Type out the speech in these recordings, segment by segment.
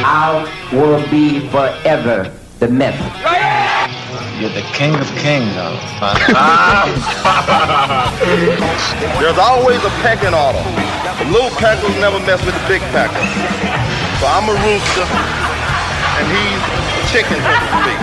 I will be forever the myth. You're the king of kings, There's always a pecking order. The little peckers never mess with the big pecker. So I'm a rooster, and he's a chicken, so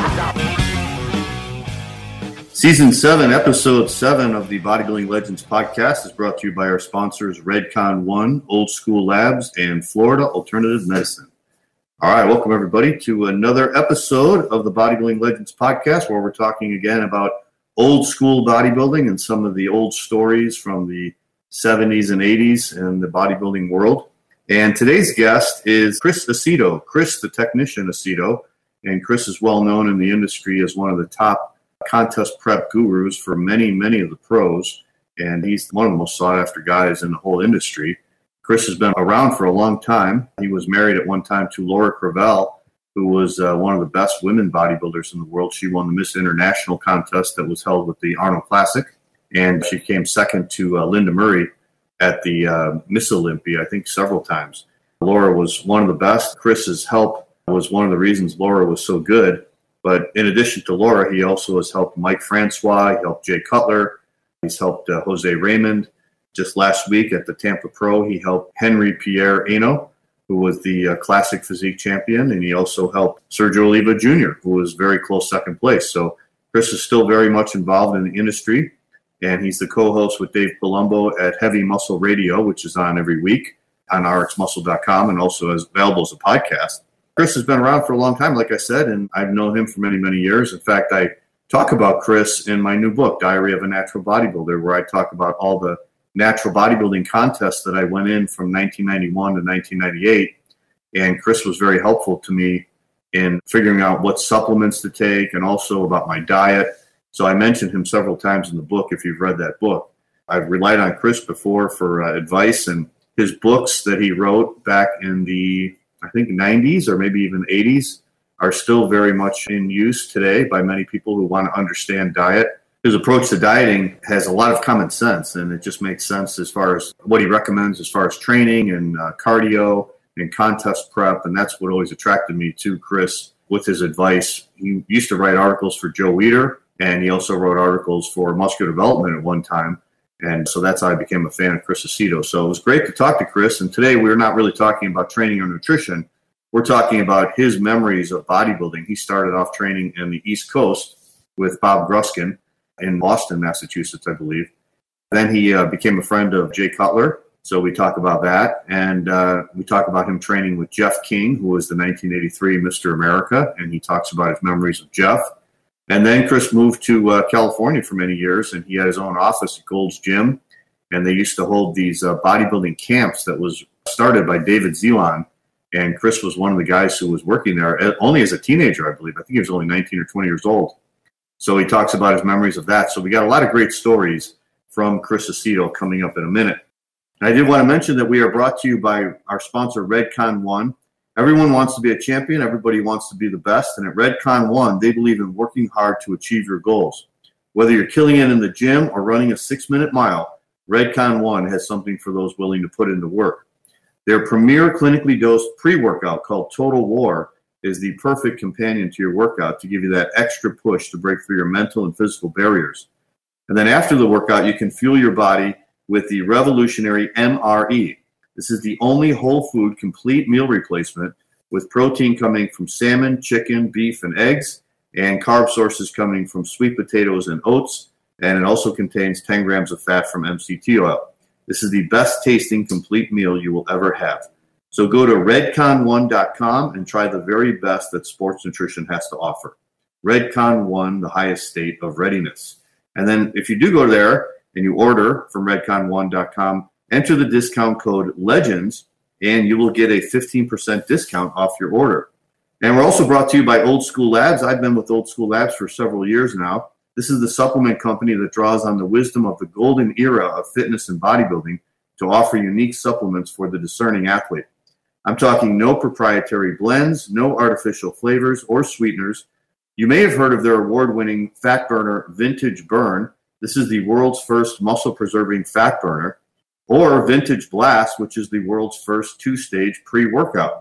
to speak. Season 7, Episode 7 of the Bodybuilding Legends podcast is brought to you by our sponsors Redcon One, Old School Labs, and Florida Alternative Medicine. All right, welcome everybody to another episode of the Bodybuilding Legends podcast, where we're talking again about old school bodybuilding and some of the old stories from the 70s and 80s in the bodybuilding world. And today's guest is Chris Aceto, Chris the technician Aceto, and Chris is well known in the industry as one of the top contest prep gurus for many of the pros, and he's one of the most sought after guys in the whole industry. Chris has been around for a long time. He was married at one time to Laura Crevel, who was one of the best women bodybuilders in the world. She won the Miss International contest that was held with the Arnold Classic, and she came second to Linda Murray at the Miss Olympia, I think several times. Laura was one of the best. Chris's help was one of the reasons Laura was so good. But in addition to Laura, he also has helped Mike Francois, he helped Jay Cutler, he's helped Jose Raymond. Just last week at the Tampa Pro, he helped Henry Pierre Eno, who was the classic physique champion, and he also helped Sergio Oliva Jr., who was very close second place. So Chris is still very much involved in the industry, and he's the co-host with Dave Palumbo at Heavy Muscle Radio, which is on every week on rxmuscle.com and also is available as a podcast. Chris has been around for a long time, like I said, and I've known him for many years. In fact, I talk about Chris in my new book, Diary of a Natural Bodybuilder, where I talk about all the natural bodybuilding contests that I went in from 1991 to 1998. And Chris was very helpful to me in figuring out what supplements to take and also about my diet. So I mentioned him several times in the book if you've read that book. I've relied on Chris before for advice, and his books that he wrote back in the, I think, 90s or maybe even 80s are still very much in use today by many people who want to understand diet. His approach to dieting has a lot of common sense, and it just makes sense as far as what he recommends as far as training and cardio and contest prep, and that's what always attracted me to Chris with his advice. He used to write articles for Joe Weider, and he also wrote articles for Muscular Development at one time, and so that's how I became a fan of Chris Aceto. So it was great to talk to Chris, and today we're not really talking about training or nutrition. We're talking about his memories of bodybuilding. He started off training in the East Coast with Bob Gruskin in Boston, Massachusetts, I believe. Then he became a friend of Jay Cutler, so we talk about that. And we talk about him training with Jeff King, who was the 1983 Mr. America, and he talks about his memories of Jeff. And then Chris moved to California for many years, and he had his own office at Gold's Gym, and they used to hold these bodybuilding camps that was started by David Zelon, and Chris was one of the guys who was working there only as a teenager, I believe. I think he was only 19 or 20 years old. So he talks about his memories of that. So we got a lot of great stories from Chris Aceto coming up in a minute. And I did want to mention that we are brought to you by our sponsor, Redcon One. Everyone wants to be a champion. Everybody wants to be the best. And at Redcon One, they believe in working hard to achieve your goals. Whether you're killing it in the gym or running a 6-minute mile, Redcon One has something for those willing to put into work. Their premier clinically dosed pre-workout called Total War is the perfect companion to your workout to give you that extra push to break through your mental and physical barriers. And then after the workout, you can fuel your body with the revolutionary MRE. This is the only whole food complete meal replacement with protein coming from salmon, chicken, beef, and eggs, and carb sources coming from sweet potatoes and oats. And it also contains 10 grams of fat from MCT oil. This is the best tasting complete meal you will ever have. So go to redcon1.com and try the very best that sports nutrition has to offer. Redcon One, the highest state of readiness. And then if you do go there and you order from redcon1.com, enter the discount code LEGENDS, and you will get a 15% discount off your order. And we're also brought to you by Old School Labs. I've been with Old School Labs for several years now. This is the supplement company that draws on the wisdom of the golden era of fitness and bodybuilding to offer unique supplements for the discerning athlete. I'm talking no proprietary blends, no artificial flavors or sweeteners. You may have heard of their award-winning fat burner, Vintage Burn. This is the world's first muscle-preserving fat burner. Or Vintage Blast, which is the world's first 2-stage pre-workout.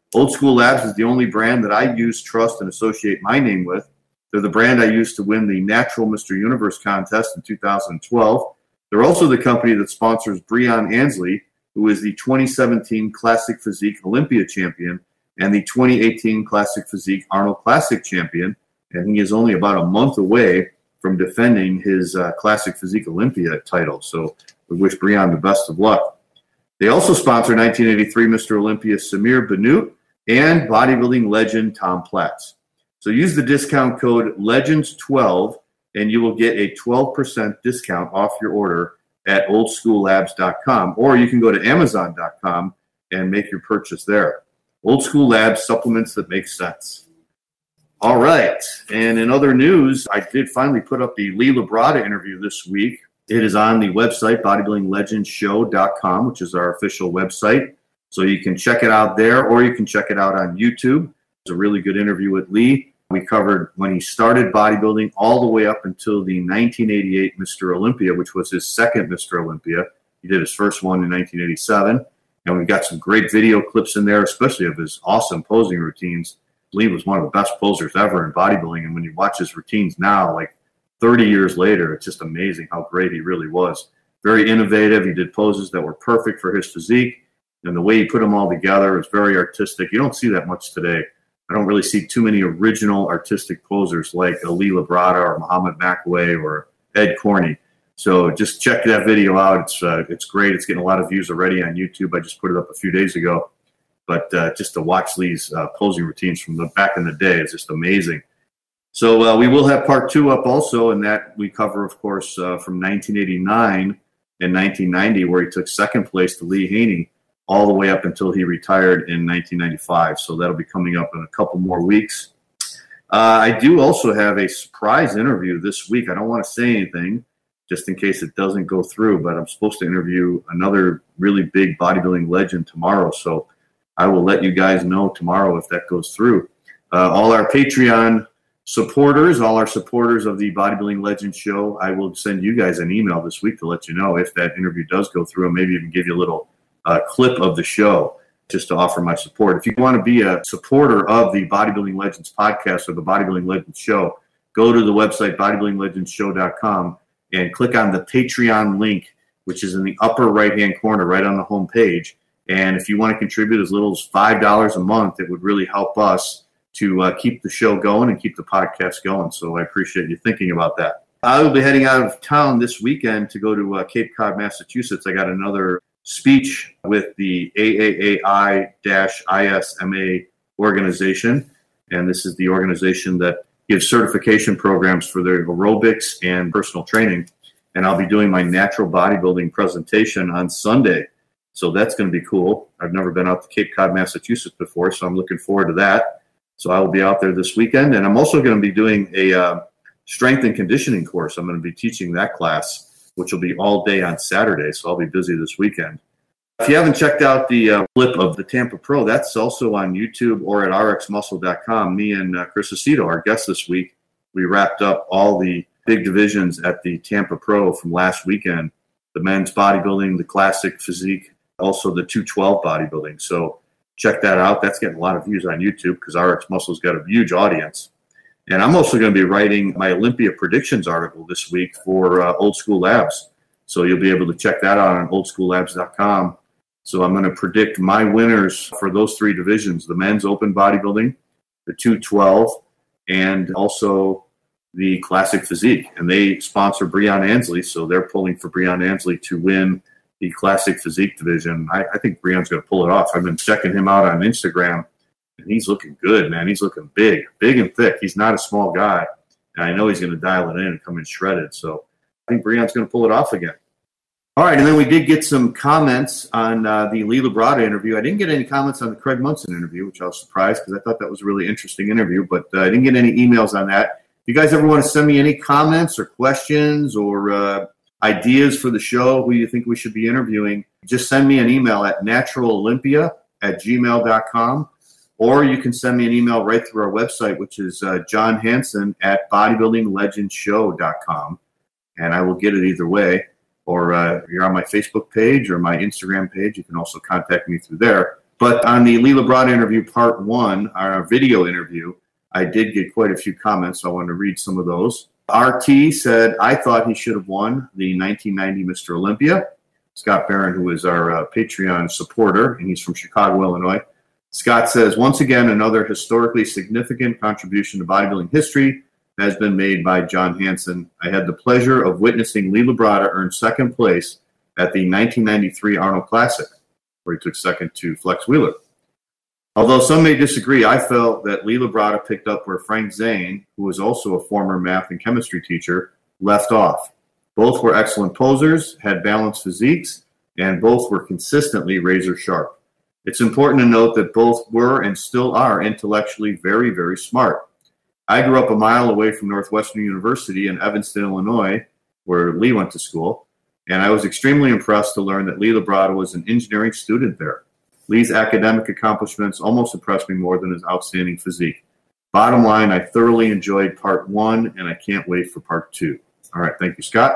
Old School Labs is the only brand that I use, trust, and associate my name with. They're the brand I used to win the Natural Mr. Universe contest in 2012. They're also the company that sponsors Breon Ansley, who is the 2017 Classic Physique Olympia champion and the 2018 Classic Physique Arnold Classic champion. And he is only about a month away from defending his Classic Physique Olympia title. So we wish Breon the best of luck. They also sponsor 1983 Mr. Olympia Samir Bannout and bodybuilding legend Tom Platz. So use the discount code LEGENDS12 and you will get a 12% discount off your order at oldschoollabs.com, or you can go to amazon.com and make your purchase there. Old School Labs, supplements that make sense. All right, and in other news, I did finally put up the Lee Labrada interview this week. It is on the website, bodybuildinglegendshow.com, which is our official website. So you can check it out there, or you can check it out on YouTube. It's a really good interview with Lee. We covered when he started bodybuilding all the way up until the 1988 Mr. Olympia, which was his second Mr. Olympia. He did his first one in 1987. And we've got some great video clips in there, especially of his awesome posing routines. Lee was one of the best posers ever in bodybuilding. And when you watch his routines now, like 30 years later, it's just amazing how great he really was. Very innovative. He did poses that were perfect for his physique. And the way he put them all together is very artistic. You don't see that much today. I don't really see too many original artistic posers like Lee Labrada or Muhammad Makaway or Ed Corney. So just check that video out. It's great. It's getting a lot of views already on YouTube. I just put it up a few days ago. But just to watch Lee's posing routines from back in the day is just amazing. So we will have part 2 up also, and that we cover, of course, from 1989 and 1990, where he took second place to Lee Haney, all the way up until he retired in 1995. So that'll be coming up in a couple more weeks. I do also have a surprise interview this week. I don't want to say anything just in case it doesn't go through, but I'm supposed to interview another really big bodybuilding legend tomorrow. So I will let you guys know tomorrow if that goes through. All our Patreon supporters, all our supporters of the Bodybuilding Legends Show, I will send you guys an email this week to let you know if that interview does go through, and maybe even give you a little clip of the show just to offer my support. If you want to be a supporter of the Bodybuilding Legends podcast or the Bodybuilding Legends Show, go to the website bodybuildinglegendshow.com and click on the Patreon link, which is in the upper right-hand corner right on the home page. And if you want to contribute as little as $5 a month, it would really help us to keep the show going and keep the podcast going. So I appreciate you thinking about that. I will be heading out of town this weekend to go to Cape Cod, Massachusetts. I got another speech with the AAAI-ISMA organization. And this is the organization that gives certification programs for their aerobics and personal training. And I'll be doing my natural bodybuilding presentation on Sunday. So that's going to be cool. I've never been out to Cape Cod, Massachusetts before, so I'm looking forward to that. So I will be out there this weekend. And I'm also going to be doing a strength and conditioning course. I'm going to be teaching that class, which will be all day on Saturday. So I'll be busy this weekend. If you haven't checked out the clip of the Tampa Pro, that's also on YouTube or at rxmuscle.com. Me and Chris Aceto, our guest this week, we wrapped up all the big divisions at the Tampa Pro from last weekend. The men's bodybuilding, the classic physique, also the 212 bodybuilding. So check that out. That's getting a lot of views on YouTube because RX Muscle's got a huge audience. And I'm also going to be writing my Olympia predictions article this week for Old School Labs. So you'll be able to check that out on oldschoollabs.com. So I'm going to predict my winners for those 3 divisions, the men's open bodybuilding, the 212, and also the classic physique. And they sponsor Breon Ansley, so they're pulling for Breon Ansley to win the classic physique division. I think Breon's going to pull it off. I've been checking him out on Instagram, and he's looking good, man. He's looking big and thick. He's not a small guy, and I know he's going to dial it in and come in shredded. So I think Breon's going to pull it off again. All right, and then we did get some comments on the Lee Labrada interview. I didn't get any comments on the Craig Munson interview, which I was surprised because I thought that was a really interesting interview, but I didn't get any emails on that. If you guys ever want to send me any comments or questions or ideas for the show, who you think we should be interviewing, just send me an email at naturalolympia@gmail.com, or you can send me an email right through our website, which is John Hansen at bodybuildinglegendshow.com, and I will get it either way. Or if you're on my Facebook page or my Instagram page, you can also contact me through there. But on the Lee Labrada interview, part 1, our video interview, I did get quite a few comments, so I wanted to read some of those. RT said, I thought he should have won the 1990 Mr. Olympia. Scott Barron, who is our Patreon supporter, and he's from Chicago, Illinois. Scott says, once again, another historically significant contribution to bodybuilding history has been made by John Hansen. I had the pleasure of witnessing Lee Labrada earn second place at the 1993 Arnold Classic, where he took second to Flex Wheeler. Although some may disagree, I felt that Lee Labrada picked up where Frank Zane, who was also a former math and chemistry teacher, left off. Both were excellent posers, had balanced physiques, and both were consistently razor sharp. It's important to note that both were and still are intellectually very, very smart. I grew up a mile away from Northwestern University in Evanston, Illinois, where Lee went to school, and I was extremely impressed to learn that Lee Labrada was an engineering student there. Lee's academic accomplishments almost impressed me more than his outstanding physique. Bottom line, I thoroughly enjoyed part 1, and I can't wait for part 2. All right, thank you, Scott.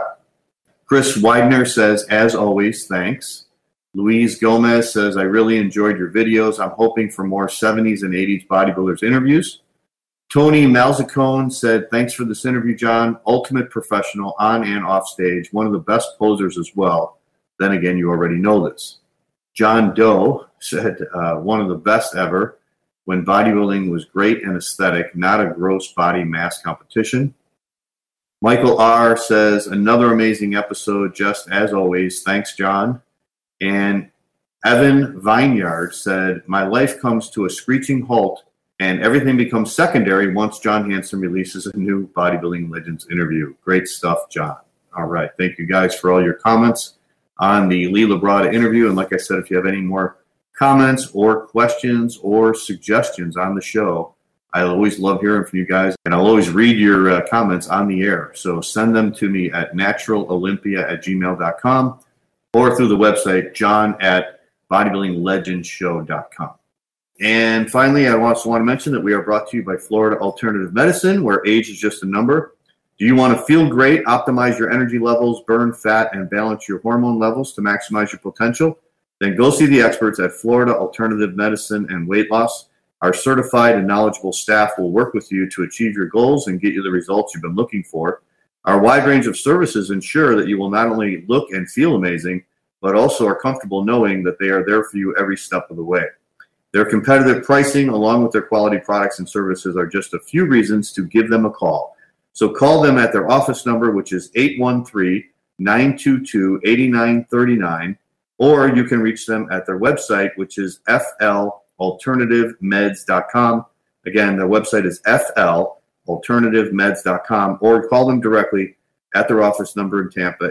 Chris Widener says, as always, thanks. Luis Gomez says, I really enjoyed your videos. I'm hoping for more 70s and 80s bodybuilders interviews. Tony Malzacone said, thanks for this interview, John. Ultimate professional on and off stage. One of the best posers as well. Then again, you already know this. John Doe said, one of the best ever when bodybuilding was great and aesthetic, not a gross body mass competition. Michael R. says, another amazing episode, just as always. Thanks, John. And Evan Vineyard said, my life comes to a screeching halt and everything becomes secondary once John Hansen releases a new Bodybuilding Legends interview. Great stuff, John. All right. Thank you guys for all your comments on the Lee Labrada interview. And like I said, if you have any more comments or questions or suggestions on the show, I always love hearing from you guys, and I'll always read your comments on the air. So send them to me at naturalolympia@gmail.com or through the website, john@bodybuildinglegendshow.com. And finally, I also want to mention that we are brought to you by Florida Alternative Medicine, where age is just a number. Do you want to feel great, optimize your energy levels, burn fat, and balance your hormone levels to maximize your potential? Then go see the experts at Florida Alternative Medicine and Weight Loss. Our certified and knowledgeable staff will work with you to achieve your goals and get you the results you've been looking for. Our wide range of services ensure that you will not only look and feel amazing, but also are comfortable knowing that they are there for you every step of the way. Their competitive pricing, along with their quality products and services, are just a few reasons to give them a call. So call them at their office number, which is 813-922-8939, or you can reach them at their website, which is FLAlternativemeds.com. Again, their website is FLAlternativemeds.com, or call them directly at their office number in Tampa,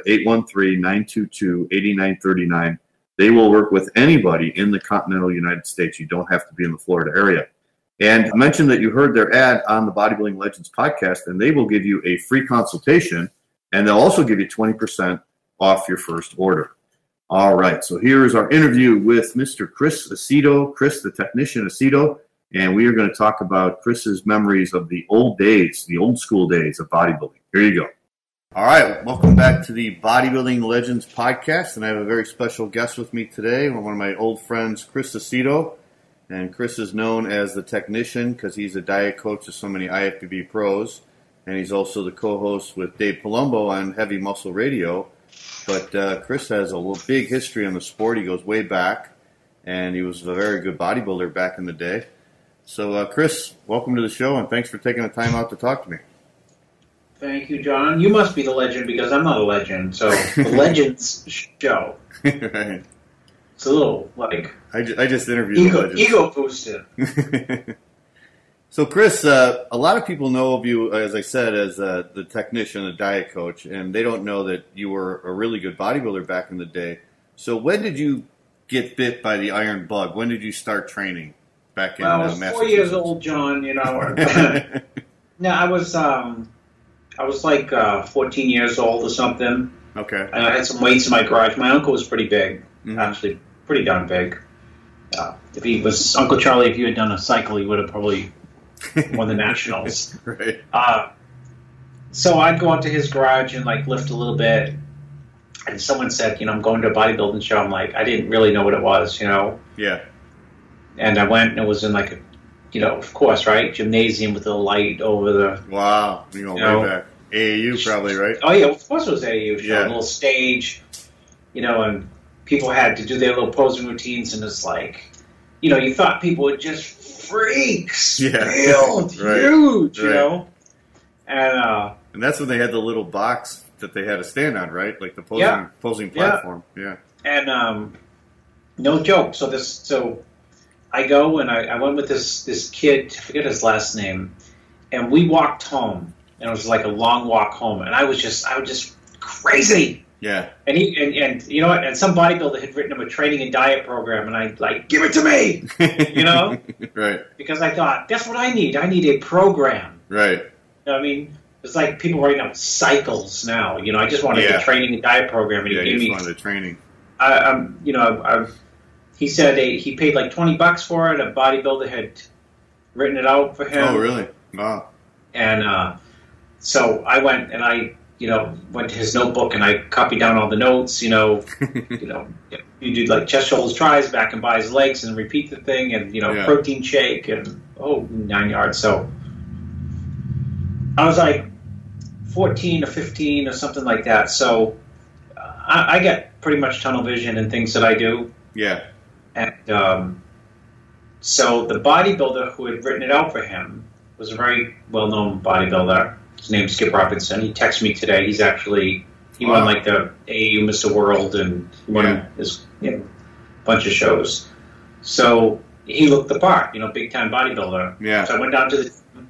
813-922-8939. They will work with anybody in the continental United States. You don't have to be in the Florida area. And I mentioned that you heard their ad on the Bodybuilding Legends podcast, and they will give you a free consultation, and they'll also give you 20% off your first order. All right, so here's our interview with Mr. Chris Aceto, Chris the Technician Aceto, and we are going to talk about Chris's memories of the old days, the old school days of bodybuilding. Here you go. All right, welcome back to the Bodybuilding Legends podcast, and I have a very special guest with me today, one of my old friends, Chris Aceto, and Chris is known as the Technician because he's a diet coach to so many IFBB pros, and he's also the co-host with Dave Palumbo on Heavy Muscle Radio. But Chris has a big history in the sport. He goes way back, and he was a very good bodybuilder back in the day. So, Chris, welcome to the show, and thanks for taking the time out to talk to me. Thank you, John. You must be the legend because I'm not a legend. So, the Legends show. Right. It's a little, like... I just interviewed the Legends. Ego boosted. So, Chris, a lot of people know of you, as I said, as the technician, the diet coach, and they don't know that you were a really good bodybuilder back in the day. So when did you get bit by the iron bug? When did you start training back in Massachusetts? I was 4 years old, John, you know. No, I was like 14 years old or something. Okay. And I had some weights in my garage. My uncle was pretty big, actually pretty darn big. If he was Uncle Charlie, if you had done a cycle, he would have probably won the nationals. Right. So I'd go out to his garage and like lift a little bit, and someone said, "I'm going to a bodybuilding show." I'm like, I didn't really know what it was, Yeah. And I went, and it was in like a, of course, right, gymnasium with a light over the. Wow, you're going way back. AAU probably, right? Oh yeah, of course it was AAU. Yeah. A little stage, and people had to do their little posing routines, and it's like, you thought people were just freaks, built, huge, And that's when they had the little box that they had to stand on, right? Like the posing platform. Yeah. And no joke. So I go and I went with this kid, I forget his last name, and we walked home, and it was like a long walk home, and I was just crazy. Yeah. And and you know what? And some bodybuilder had written him a training and diet program, and I like, give it to me, Right. Because I thought that's what I need. I need a program. Right. You know what I mean? It's like people writing up cycles now. I just wanted a training and diet program, and he gave me the training. He said he paid like $20 for it. A bodybuilder had written it out for him. Oh, really? Wow. And so I went and I, went to his notebook and I copied down all the notes. You do like chest, shoulders, tries, back and buys legs, and repeat the thing, and protein shake and 9 yards. So I was like 14 or 15 or something like that. So I get pretty much tunnel vision in things that I do. Yeah. And so the bodybuilder who had written it out for him was a very well-known bodybuilder. His name's Skip Robinson. He texted me today. He won like the AAU Mr. World, and he won his bunch of shows. So he looked the part, big-time bodybuilder. Yeah. So I went down to the gym,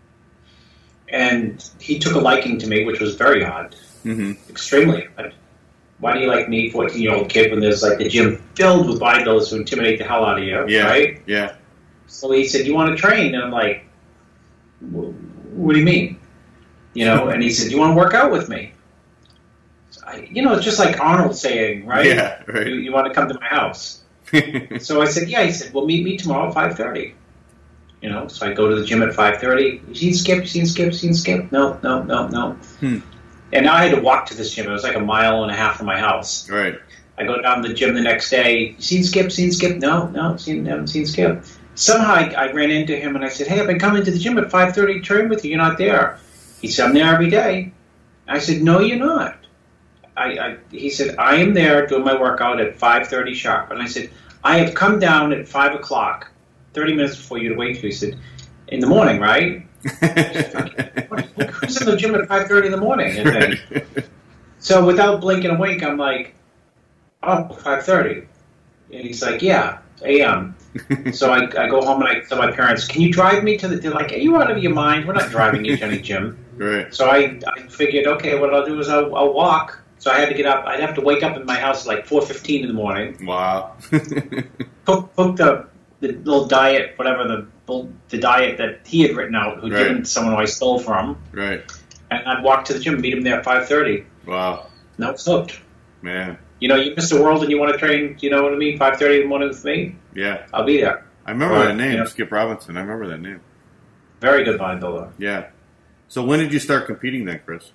and he took a liking to me, which was very odd. Mm-hmm. Extremely odd. Why do you like me, 14-year-old kid, when there's like the gym filled with bodybuilders who intimidate the hell out of you, right? Yeah. So he said, "You want to train?" And I'm like, "What do you mean?" And he said, "You want to work out with me?" So it's just like Arnold saying, right? Yeah, right. You want to come to my house? So I said, "Yeah." He said, "Well, meet me tomorrow at 5:30." So I go to the gym at 5:30. You seen Skip? You seen Skip? No. And now I had to walk to this gym. It was like a mile and a half from my house. Right. I go down to the gym the next day. You seen Skip? No, haven't seen Skip. Somehow I ran into him and I said, "Hey, I've been coming to the gym at 5:30 to train with you. You're not there." He said, "I'm there every day." I said, "No, you're not." He said, "I am there doing my workout at 5:30 sharp." And I said, "I have come down at 5 o'clock, 30 minutes before you to wait for you." He said, "In the morning, right?" Who's in the gym at 5:30 in the morning? And then, so without blinking a wink, I'm like, "Oh, 5:30. And he's like, "Yeah, a.m." So I go home and I tell my parents, "Can you drive me to the?" They're like, "Are you out of your mind? We're not driving you to any gym." Right. So I figured, okay, what I'll do is I'll walk. So I had to get up. I'd have to wake up in my house at like 4:15 in the morning. Wow. Cook the little diet, whatever the diet that he had written out, who'd given to someone who I stole from. Right. And I'd walk to the gym, meet him there at 5:30. Wow. Now it's hooked. Man. You Mr. World and you want to train, you know what I mean, 5:30 in the morning with me? Yeah. I'll be there. I remember that name, Skip Robinson. I remember that name. Very good bodybuilder. Yeah. So when did you start competing then, Chris?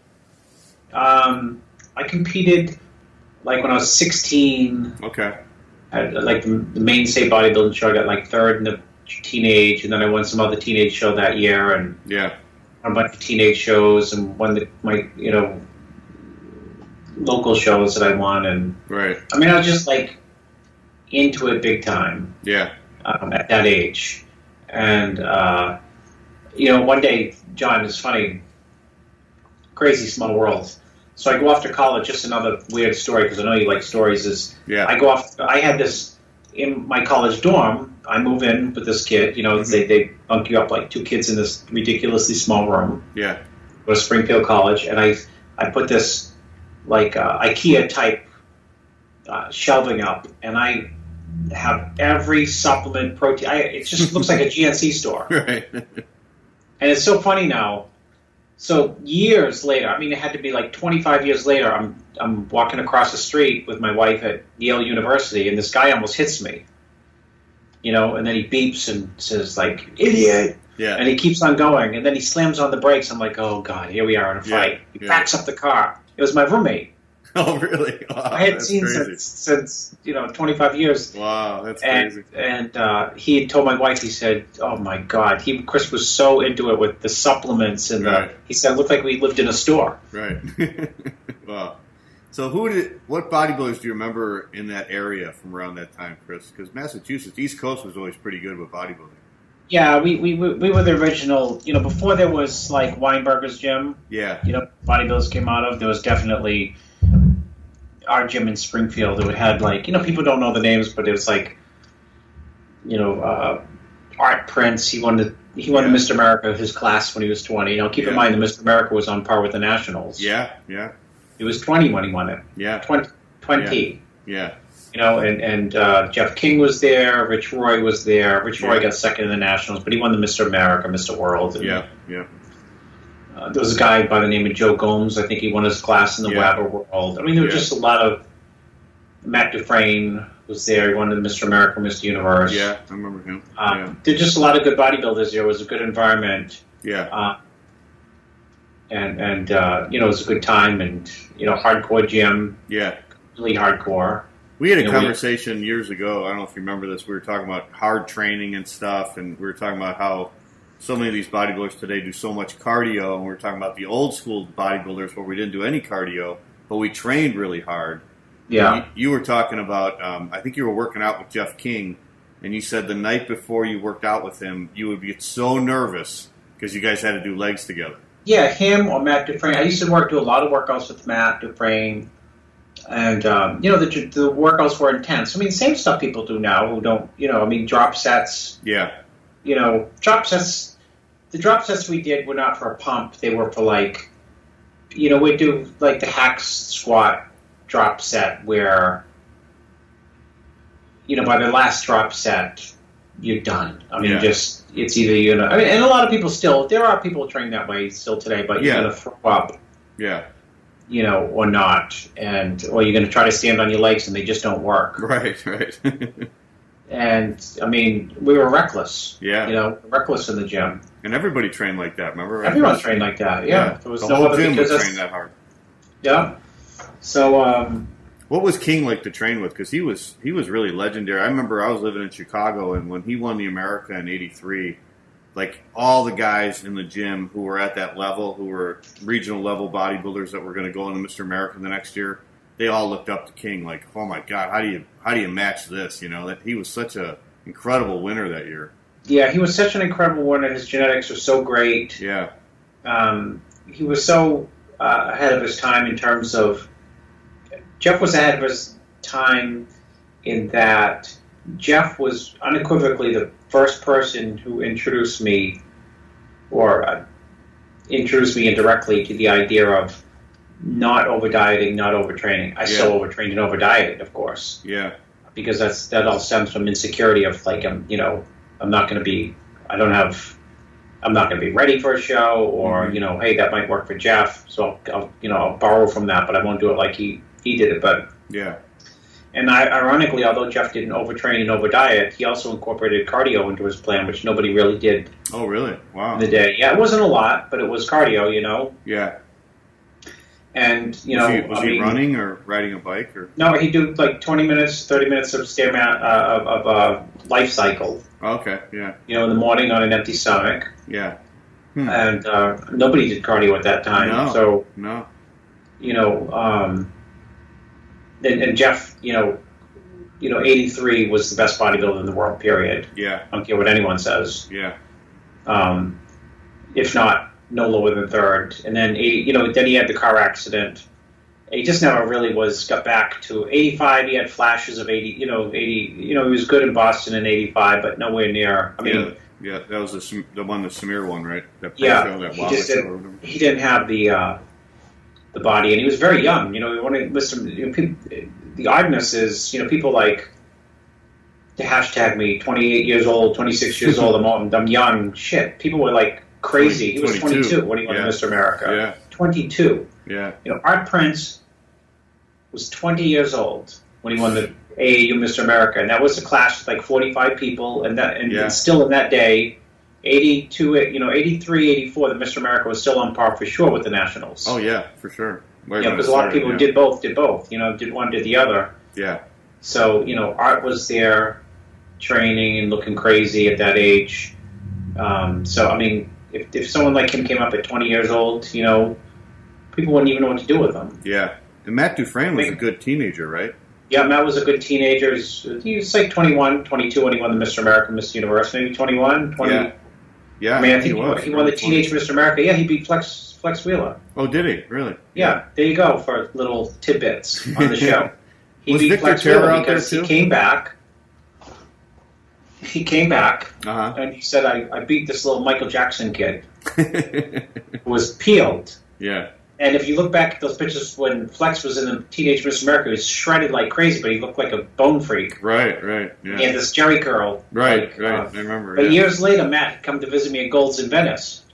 I competed like when I was 16. Okay. At like the mainstay bodybuilding show. I got like third in the teenage, and then I won some other teenage show that year, and a bunch of teenage shows, and won my local shows that I won, and I mean I was just like into it big time. Yeah. At that age, and one day, John, it's funny, crazy small world. So I go off to college. Just another weird story because I know you like stories. I go off. I had this in my college dorm. I move in with this kid. They bunk you up like two kids in this ridiculously small room. Yeah. Go to Springfield College, and I put this like IKEA type shelving up, and I have every supplement, protein. It just looks like a GNC store. Right. And it's so funny now. So years later, I mean, it had to be like 25 years later, I'm walking across the street with my wife at Yale University, and this guy almost hits me. And then he beeps and says, like, "Idiot!" Yeah. And he keeps on going, and then he slams on the brakes. I'm like, oh, God, here we are in a fight. He backs up the car. It was my roommate. Oh, really? Wow, I hadn't that's seen crazy. since 25 years. Wow, that's crazy. And he had told my wife, he said, "Oh my God!" Chris was so into it with the supplements and Right. he said it looked like we lived in a store. Right. Wow. So what bodybuilders do you remember in that area from around that time, Chris? Because Massachusetts, East Coast was always pretty good with bodybuilding. Yeah, we were the original. Before there was like Weinberger's gym. Yeah. Bodybuilders came out of. There was definitely our gym in Springfield. It had like people don't know the names, but it was like Art Prince. He won the Mr. America his class when he was 20. Keep in mind the Mr. America was on par with the Nationals. Yeah, yeah. He was 20 when he won it. Yeah. 20. Yeah. And Jeff King was there. Rich Roy was there. Rich Roy got second in the Nationals, but he won the Mr. America, Mr. World. And, yeah. there was a guy by the name of Joe Gomes. I think he won his class in the Weber World. I mean, there were just a lot of. Matt Dufresne was there. He won the Mr. America, Mr. Universe. Yeah, I remember him. There's just a lot of good bodybuilders there. It was a good environment. Yeah. And it was a good time, and hardcore gym. Yeah. Really hardcore. We had a conversation years ago. I don't know if you remember this. We were talking about hard training and stuff, and we were talking about how so many of these bodybuilders today do so much cardio, and we were talking about the old school bodybuilders where we didn't do any cardio, but we trained really hard. Yeah. You were talking about, I think you were working out with Jeff King, and you said the night before you worked out with him, you would get so nervous because you guys had to do legs together. Yeah, him or Matt Dufresne. I used to do a lot of workouts with Matt Dufresne. And, the workouts were intense. I mean, same stuff people do now who don't, drop sets. Yeah. Drop sets, the drop sets we did were not for a pump. They were for like, we'd do like the hack squat drop set where, by the last drop set, you're done. I mean, it's either, and a lot of people there are people trained that way still today, but you're going to throw up. Yeah. Or not, or you're going to try to stand on your legs and they just don't work. Right. And I mean, we were reckless. Yeah. Reckless in the gym. And everybody trained like that. Remember? Everyone trained like that. Yeah. There was the no whole other gym was because trained that hard. Yeah. So. What was King like to train with? Because he was really legendary. I remember I was living in Chicago, and when he won the America in '83. Like, all the guys in the gym who were at that level, who were regional level bodybuilders that were going to go into Mr. America the next year, they all looked up to King like, oh my God, how do you match this? That he was such a incredible winner that year. Yeah, he was such an incredible winner. His genetics were so great. Yeah. He was so ahead of his time in terms of Jeff was ahead of his time in that Jeff was unequivocally the first person who introduced me indirectly to the idea of not over dieting, not overtraining. I still overtrained and over dieted, of course. Yeah. Because that all stems from insecurity of like I'm not going to be ready for a show, or hey, that might work for Jeff, so I'll borrow from that, but I won't do it like he did it. But yeah. And ironically, although Jeff didn't overtrain and overdiet, he also incorporated cardio into his plan, which nobody really did. Oh, really? Wow. In the day. Yeah, it wasn't a lot, but it was cardio, Yeah. And, Was he running or riding a bike? Or? No, he'd do like 20 minutes, 30 minutes of life cycle. Okay, yeah. In the morning on an empty stomach. Yeah. And nobody did cardio at that time. No. So, no. And Jeff, 83 was the best bodybuilder in the world, period. Yeah. I don't care what anyone says. Yeah. If not, no lower than third. And then, then he had the car accident. He just never really got back to 85. He had flashes of 80, he was good in Boston in 85, but nowhere near. I mean, yeah, that was the one, the Samir one, right? That he didn't have the body, and he was very young. The oddness is, people like to hashtag me 28 years old, 26 years old. I'm young. Shit, people were like crazy. He was 22 when he won Mr. America. Yeah, 22. Yeah. Art Prince was 20 years old when he won the AAU Mr. America, and that was a class with like 45 people, and still in that day. 82, 83, 84, the Mr. America was still on par for sure with the Nationals. Oh, yeah, for sure. because a lot of people who did both. Did one, did the other. Yeah. So, Art was there training and looking crazy at that age. So, I mean, if someone like him came up at 20 years old, people wouldn't even know what to do with him. Yeah. And Matt Dufresne was a good teenager, right? Yeah, Matt was a good teenager. He was like 21, 22 when he won the Mr. America, Miss Universe. Maybe 21, 20. Yeah. I mean, I think he won the Teenage Mr. America. Yeah, he beat Flex Wheeler. Oh, did he? Really? Yeah, there you go for little tidbits on the show. He beat Victor Flex Terra Wheeler out there because too? he came back. Uh-huh. And he said, I beat this little Michael Jackson kid who was peeled. Yeah. And if you look back at those pictures when Flex was in the Teenage Miss America, he was shredded like crazy, but he looked like a bone freak. Right. Yeah. He had this Jerry curl. Right. I remember. But years later, Matt had come to visit me at Gold's in Venice.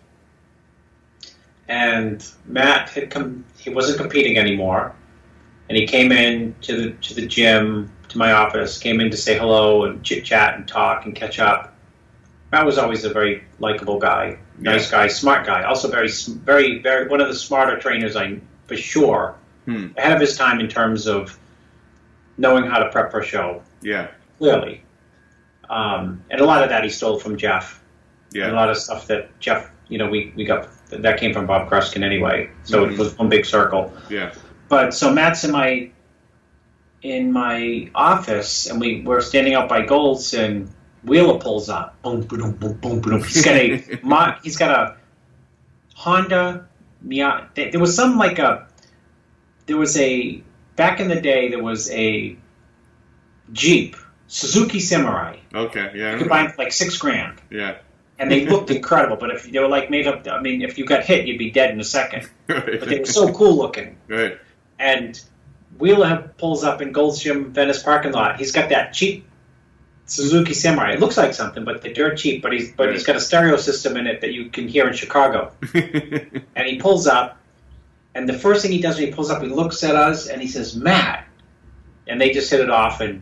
And Matt he wasn't competing anymore. And he came in to the gym, to my office, came in to say hello and chit-chat and talk and catch up. Matt was always a very likable guy, nice guy, smart guy. Also very, very, very one of the smarter trainers for sure. Ahead of his time in terms of knowing how to prep for a show. Yeah. Clearly. And a lot of that he stole from Jeff. Yeah. And a lot of stuff that Jeff, we got, that came from Bob Kruskin anyway. So it was one big circle. Yeah. But so Matt's in my office, and we're standing out by Gold's, and Wheeler pulls up. Boom, boom, boom, boom, boom. He's got a Honda Miata. There was back in the day, there was a Jeep, Suzuki Samurai. Okay, yeah. You could buy them for like $6,000. Yeah. And they looked incredible, but if they were like made up, I mean, if you got hit, you'd be dead in a second. Right. But they were so cool looking. Right. And Wheeler pulls up in Gold's Gym Venice parking lot. He's got that cheap Suzuki Samurai. It looks like something, but they're dirt cheap. But he's got a stereo system in it that you can hear in Chicago. And he pulls up, and the first thing he does when he pulls up, he looks at us and he says, "Matt," and they just hit it off and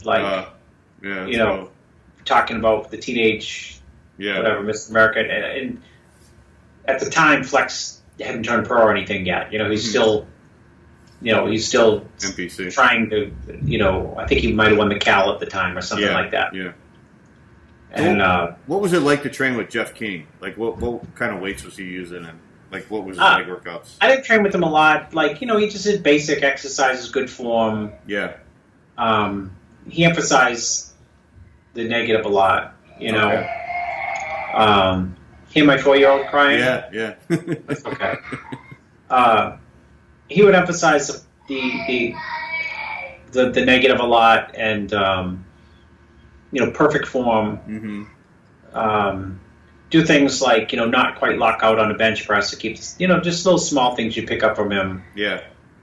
talking about the teenage, whatever, Miss America. And at the time, Flex hadn't turned pro or anything yet. He's still. He's still NPC. Trying to, I think he might have won the Cal at the time or something like that. Yeah. And what was it like to train with Jeff King? Like, what kind of weights was he using, and like what was his leg workouts? I didn't train with him a lot. Like, he just did basic exercises, good form. Yeah. He emphasized the negative a lot. Okay. Hear my 4-year-old crying? Yeah. That's okay. He would emphasize the negative a lot, and perfect form. Mm-hmm. Do things like not quite lock out on a bench press to keep just those small things you pick up from him. Yeah.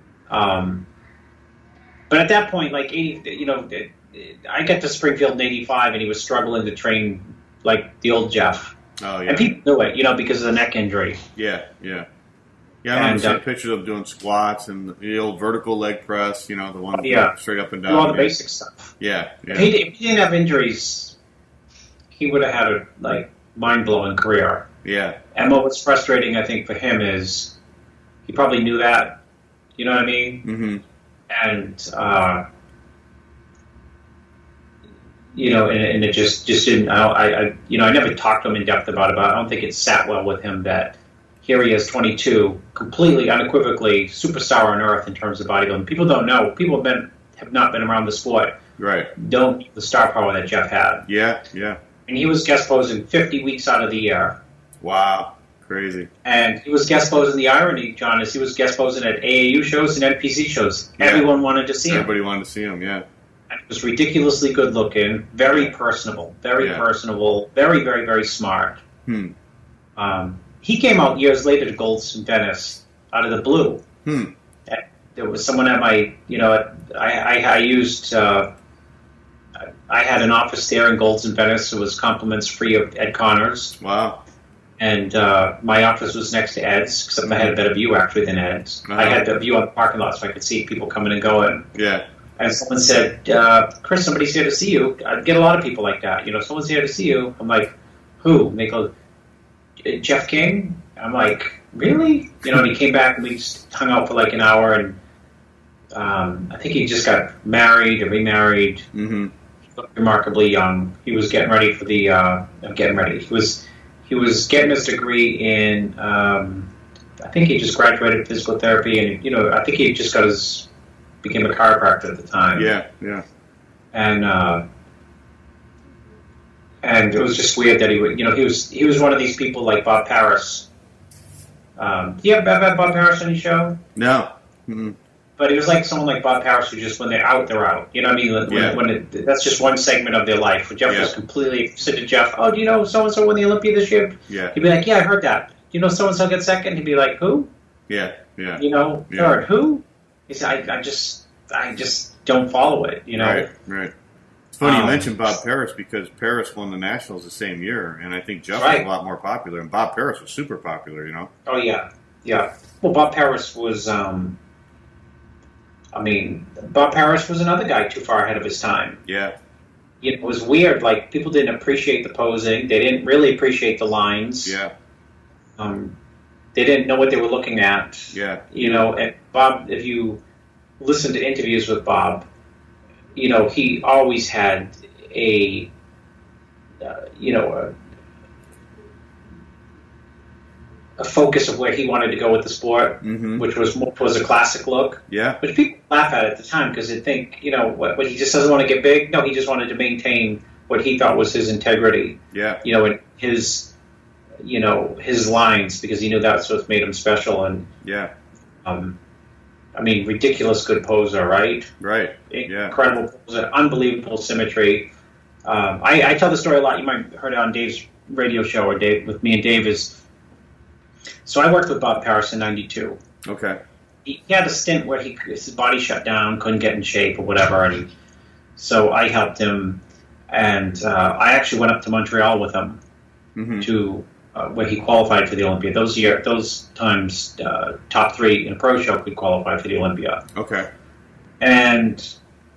But at that point, like I got to Springfield in '85, and he was struggling to train like the old Jeff. Oh yeah. And people knew it, because of the neck injury. Yeah. Yeah, I remember seeing pictures of doing squats and the old vertical leg press, the one straight up and down. All the basic stuff. Yeah. If he didn't have injuries, he would have had a mind-blowing career. Yeah. And what was frustrating, I think, for him is he probably knew that. You know what I mean? Mm-hmm. And and it just didn't. I never talked to him in depth about it, but I don't think it sat well with him that. Here he is, 22, completely, unequivocally superstar on earth in terms of bodybuilding. People don't know. People have not been around the sport. Right. Don't know the star power that Jeff had. Yeah. And he was guest posing 50 weeks out of the year. Wow. Crazy. And he was guest posing. The irony, John, is he was guest posing at AAU shows and NPC shows. Yeah. Everyone wanted to see him. Everybody wanted to see him, yeah. And he was ridiculously good looking, very personable, very, very, very smart. He came out years later to Gold's in Venice out of the blue. There was someone at my, I used, I had an office there in Gold's in Venice. It was compliments free of Ed Connors. Wow. And my office was next to Ed's, except I had a better view actually than Ed's. I had a view on the parking lot so I could see people coming and going. Yeah. And someone said, Chris, somebody's here to see you. I get a lot of people like that. Someone's here to see you. I'm like, who? And they go, Jeff King? I'm like, really? And he came back and we just hung out for like an hour, and I think he just got married or remarried. Mm-hmm. He looked remarkably young. He was getting ready for the He was getting his degree in. I think he just graduated physical therapy, and I think he just became a chiropractor at the time. Yeah. And it was just weird that he was one of these people like Bob Paris. Do you ever have Bob Paris on your show? No. Mm-hmm. But it was like someone like Bob Paris who just, when they're out, they're out. You know what I mean? That's just one segment of their life. When Jeff was completely, said to Jeff, "Oh, do you know so-and-so won the Olympia this year?" Yeah. He'd be like, "Yeah, I heard that. Do you know so-and-so got second?" He'd be like, "Who?" Yeah. Third. Who? He said, I just don't follow it, Right. It's funny you mentioned Bob Paris, because Paris won the Nationals the same year, and I think Jeff was a lot more popular, and Bob Paris was super popular, Oh, yeah. Well, Bob Paris was, Bob Paris was another guy too far ahead of his time. Yeah. It was weird, like, people didn't appreciate the posing, they didn't really appreciate the lines. Yeah. They didn't know what they were looking at. Yeah. And Bob, if you listen to interviews with Bob, he always had a focus of where he wanted to go with the sport, which was more towards a classic look. Yeah. Which people laugh at the time because they think, what he just doesn't want to get big. No, he just wanted to maintain what he thought was his integrity. Yeah. And his lines, because he knew that's what made him special. And ridiculous good poser, right? Right. Yeah. Incredible poser, unbelievable symmetry. I tell the story a lot. You might have heard it on Dave's radio show, or Dave with me and Dave is. So I worked with Bob Paris in '92. Okay. He had a stint where his body shut down, couldn't get in shape or whatever, and so I helped him, and I actually went up to Montreal with him to where he qualified for the Olympia. Those times, top three in a pro show could qualify for the Olympia. Okay. And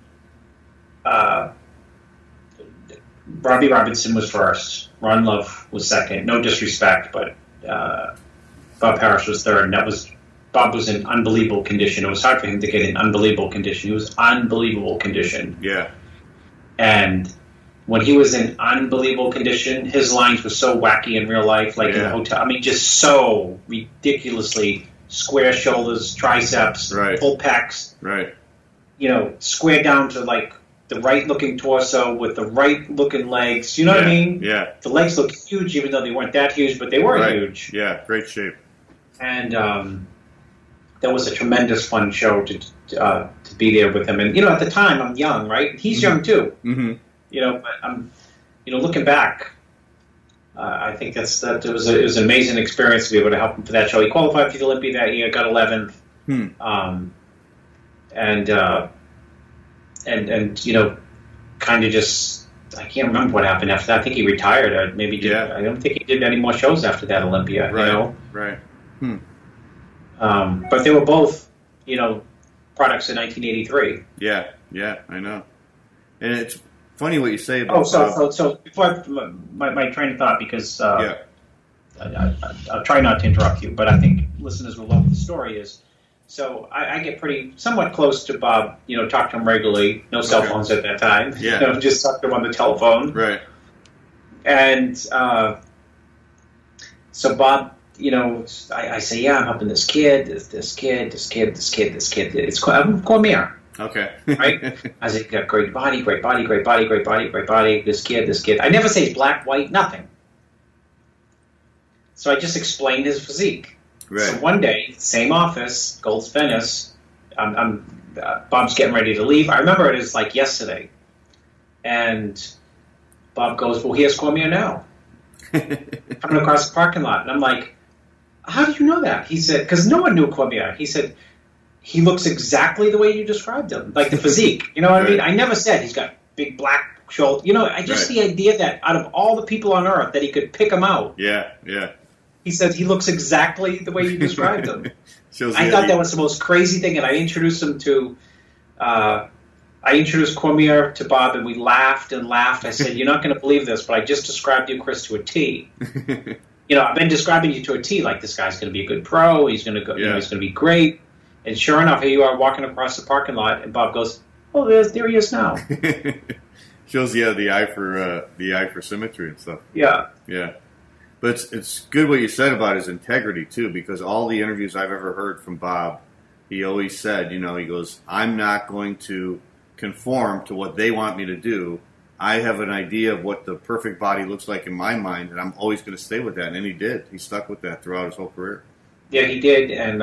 Robbie Robinson was first. Ron Love was second. No disrespect, but Bob Paris was third, and Bob was in unbelievable condition. It was hard for him to get in unbelievable condition. He was unbelievable condition. Yeah. And when he was in unbelievable condition, his lines were so wacky in real life, like in the hotel. Just so ridiculously square shoulders, triceps, full pecs. Right. Square down to like the right-looking torso with the right-looking legs. You know what I mean? Yeah. The legs looked huge, even though they weren't that huge, but they were huge. Yeah, great shape. And that was a tremendous fun show to be there with him. And at the time, I'm young, right? He's young too. Mm-hmm. But I'm, looking back, I think it was an amazing experience to be able to help him for that show. He qualified for the Olympia that year, got 11th, and kind of just, I can't remember what happened after that. I think he retired, or maybe did. I don't think he did any more shows after that Olympia. Right. But they were both, products in 1983. Yeah, I know. And it's funny what you say about. So before my train of thought, because I'll try not to interrupt you, but I think listeners will love the story. Is so I get somewhat close to Bob. Talk to him regularly. No cell phones at that time. Yeah. Just talk to him on the telephone. Right. And so Bob, I say, yeah, I'm helping this kid. It's Cormier. Okay. Right? I said, got great body. This kid. I never say he's black, white, nothing. So I just explained his physique. Right. So one day, same office, Gold's Venice, Bob's getting ready to leave. I remember it as like yesterday. And Bob goes, well, here's Cormier now. Coming across the parking lot. And I'm like, how do you know that? He said, because no one knew Cormier. He said, he looks exactly the way you described him, like the physique. You know what I mean? I never said he's got big black shoulders. The idea that out of all the people on earth that he could pick him out. Yeah. He said he looks exactly the way you described him. I thought that was the most crazy thing, and I introduced him to. I introduced Cormier to Bob, and we laughed and laughed. I said, "You're not going to believe this, but I just described you, Chris, to a T." I've been describing you to a T. Like, this guy's going to be a good pro. He's going to go. He's going to be great. And sure enough, here you are walking across the parking lot, and Bob goes, "Oh, there he is now." Shows you the eye for symmetry and stuff. Yeah. Yeah. But it's good what you said about his integrity, too, because all the interviews I've ever heard from Bob, he always said, he goes, I'm not going to conform to what they want me to do. I have an idea of what the perfect body looks like in my mind, and I'm always going to stay with that. And he did. He stuck with that throughout his whole career. Yeah, he did. And,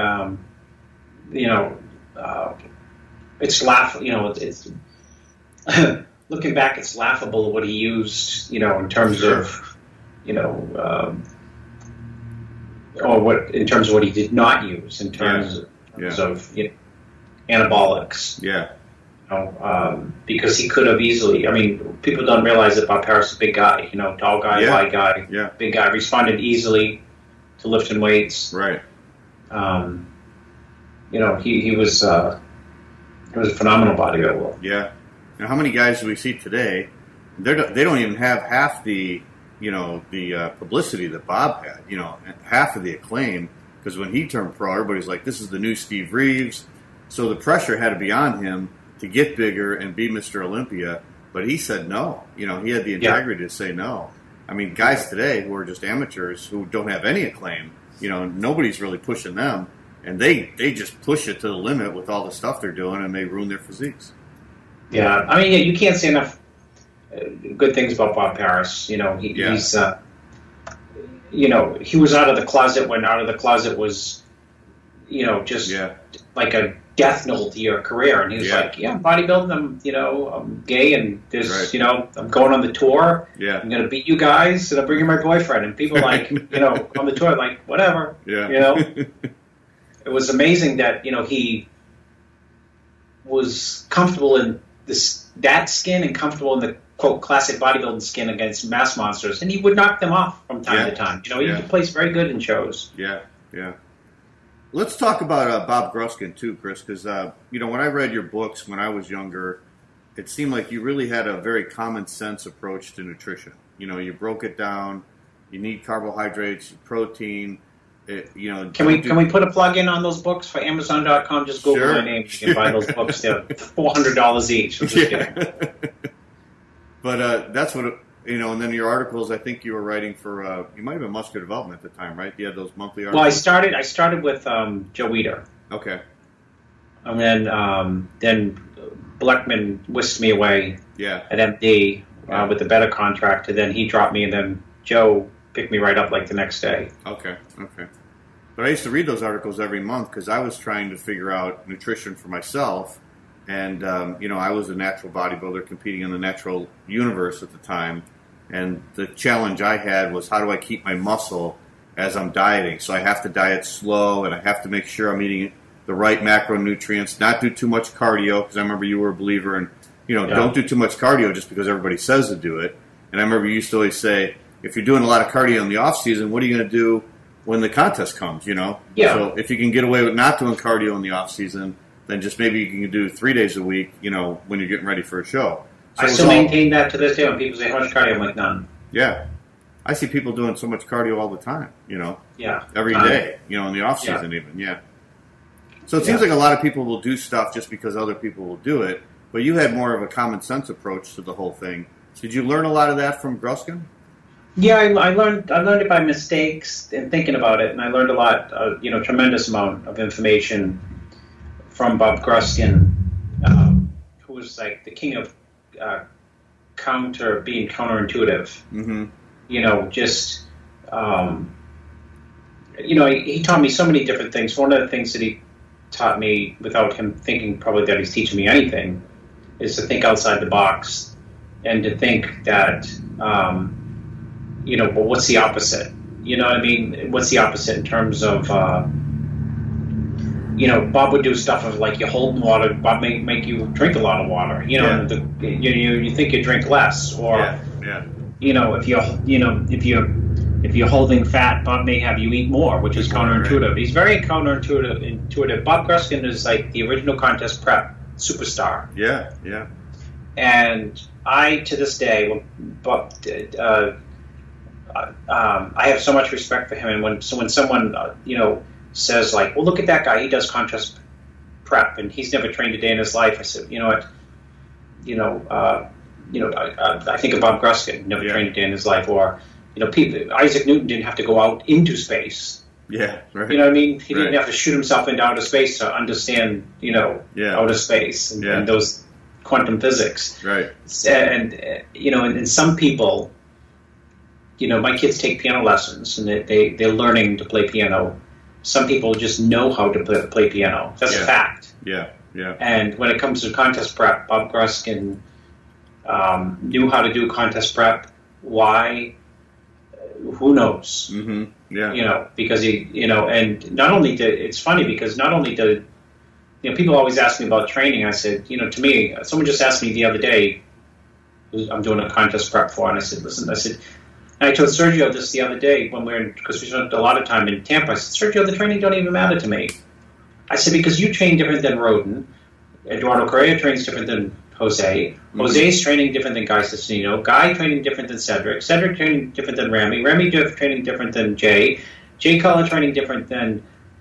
it's laughable. It's looking back, it's laughable what he used, in terms of, or what in terms of what he did not use in terms of anabolics. Yeah. Because he could have easily. I mean, people don't realize that Bob Harris is a big guy. Tall guy, wide guy, big guy. Responded easily to lifting weights. Right. He was a phenomenal bodybuilder. Yeah. Now, how many guys do we see today? They don't even have half the publicity that Bob had. Half of the acclaim, because when he turned pro, everybody's like, "This is the new Steve Reeves." So the pressure had to be on him to get bigger and be Mr. Olympia, but he said no. He had the integrity to say no. I mean, guys today who are just amateurs who don't have any acclaim, nobody's really pushing them, and they just push it to the limit with all the stuff they're doing, and they ruin their physiques. Yeah, I mean, you can't say enough good things about Bob Harris. He's he was out of the closet when out of the closet was, just like a death knell to your career. And he was like, I'm bodybuilding, I'm gay, and there's, I'm going on the tour. Yeah. I'm going to beat you guys, and I'm bringing my boyfriend. And people on the tour, like, whatever. Yeah. It was amazing that, he was comfortable in that skin and comfortable in the, quote, classic bodybuilding skin against mass monsters. And he would knock them off from time to time. He could place very good in shows. Yeah, yeah. Let's talk about Bob Gruskin, too, Chris, because, when I read your books when I was younger, it seemed like you really had a very common sense approach to nutrition. You broke it down. You need carbohydrates, protein. Can we put a plug in on those books for Amazon.com? Just Google my name. You can buy those books. They're $400 each. I'm just kidding. But that's what and then your articles. I think you were writing for you might have been Muscular Development at the time, right? You had those monthly articles. Well, I started with Joe Weider. Okay. And then Bleckman whisked me away. Yeah. At MD with the better contract, and then he dropped me, and then Joe picked me right up like the next day. Okay. But I used to read those articles every month because I was trying to figure out nutrition for myself. And, I was a natural bodybuilder competing in the natural universe at the time. And the challenge I had was, how do I keep my muscle as I'm dieting? So I have to diet slow, and I have to make sure I'm eating the right macronutrients, not do too much cardio, because I remember you were a believer in, don't do too much cardio just because everybody says to do it. And I remember you used to always say, if you're doing a lot of cardio in the off season, what are you going to do when the contest comes, Yeah. So if you can get away with not doing cardio in the off season, then just maybe you can do 3 days a week, when you're getting ready for a show. So I still maintain that to this day when people say, how much cardio? I'm like, none. Yeah. I see people doing so much cardio all the time, Yeah. Every day, in the off season even, yeah. So it seems like a lot of people will do stuff just because other people will do it, but you had more of a common sense approach to the whole thing. Did you learn a lot of that from Gruskin? Yeah, I learned it by mistakes and thinking about it, and I learned a lot, tremendous amount of information from Bob Gruskin, who was like the king of being counterintuitive. Mm-hmm. He taught me so many different things. One of the things that he taught me, without him thinking probably that he's teaching me anything, is to think outside the box and to think that, well, what's the opposite? You know what I mean? What's the opposite in terms of, Bob would do stuff of like you hold water. Bob make you drink a lot of water. You think you drink less, or if you're holding fat, Bob may have you eat more, which is counterintuitive. Right. He's very counterintuitive. Bob Gruskin is like the original contest prep superstar. Yeah. And I, to this day, I have so much respect for him. And when someone says like, well, look at that guy, he does contest prep and he's never trained a day in his life. I said, you know what, I think of Bob Gruskin, never trained a day in his life, or Isaac Newton didn't have to go out into space. Yeah, right. You know what I mean? He didn't have to shoot himself into outer space to understand, outer space and those quantum physics. Right. And some people, my kids take piano lessons and they're learning to play piano. Some people just know how to play piano. That's a fact. Yeah, yeah. And when it comes to contest prep, Bob Gruskin knew how to do contest prep. Why? Who knows? Mm-hmm. Yeah. Because and not only it's funny because not only did, people always ask me about training. I said, to me, someone just asked me the other day, I'm doing a contest prep for, and I said, listen, and I told Sergio this the other day because we spent a lot of time in Tampa. I said, Sergio, the training don't even matter to me. I said, because you train different than Roden. Eduardo Correa trains different than Jose. Mm-hmm. Jose's training different than Guy Cesternino. Guy training different than Cedric. Cedric training different than Remy. Remy training different than Jay. Jay Cutler training different than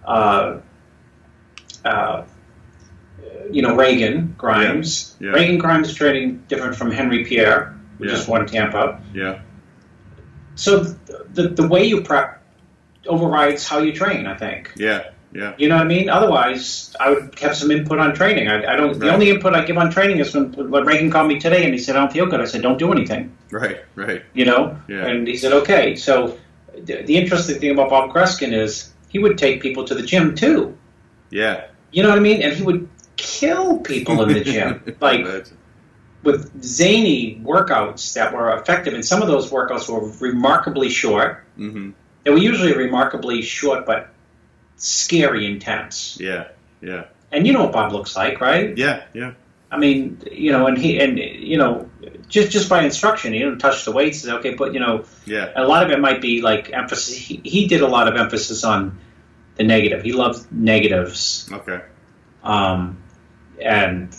Reagan Grimes. Yeah. Reagan Grimes training different from Henry Pierre, who just won Tampa. Yeah. So the way you prep overrides how you train, I think. Yeah. Yeah. You know what I mean? Otherwise, I would have some input on training. I don't. Right. The only input I give on training is when Reagan called me today and he said, I don't feel good. I said, don't do anything. Right. Yeah. And he said, okay. So the interesting thing about Bob Gruskin is he would take people to the gym too. Yeah. You know what I mean? And he would kill people in the gym. Like with zany workouts that were effective. And some of those workouts were remarkably short. Mm-hmm. They were usually remarkably short, but scary intense. Yeah. And you know what Bob looks like, right? Yeah. I mean, just by instruction, he didn't touch the weights. Okay, but a lot of it might be like emphasis. He did a lot of emphasis on the negative. He loved negatives. Okay. And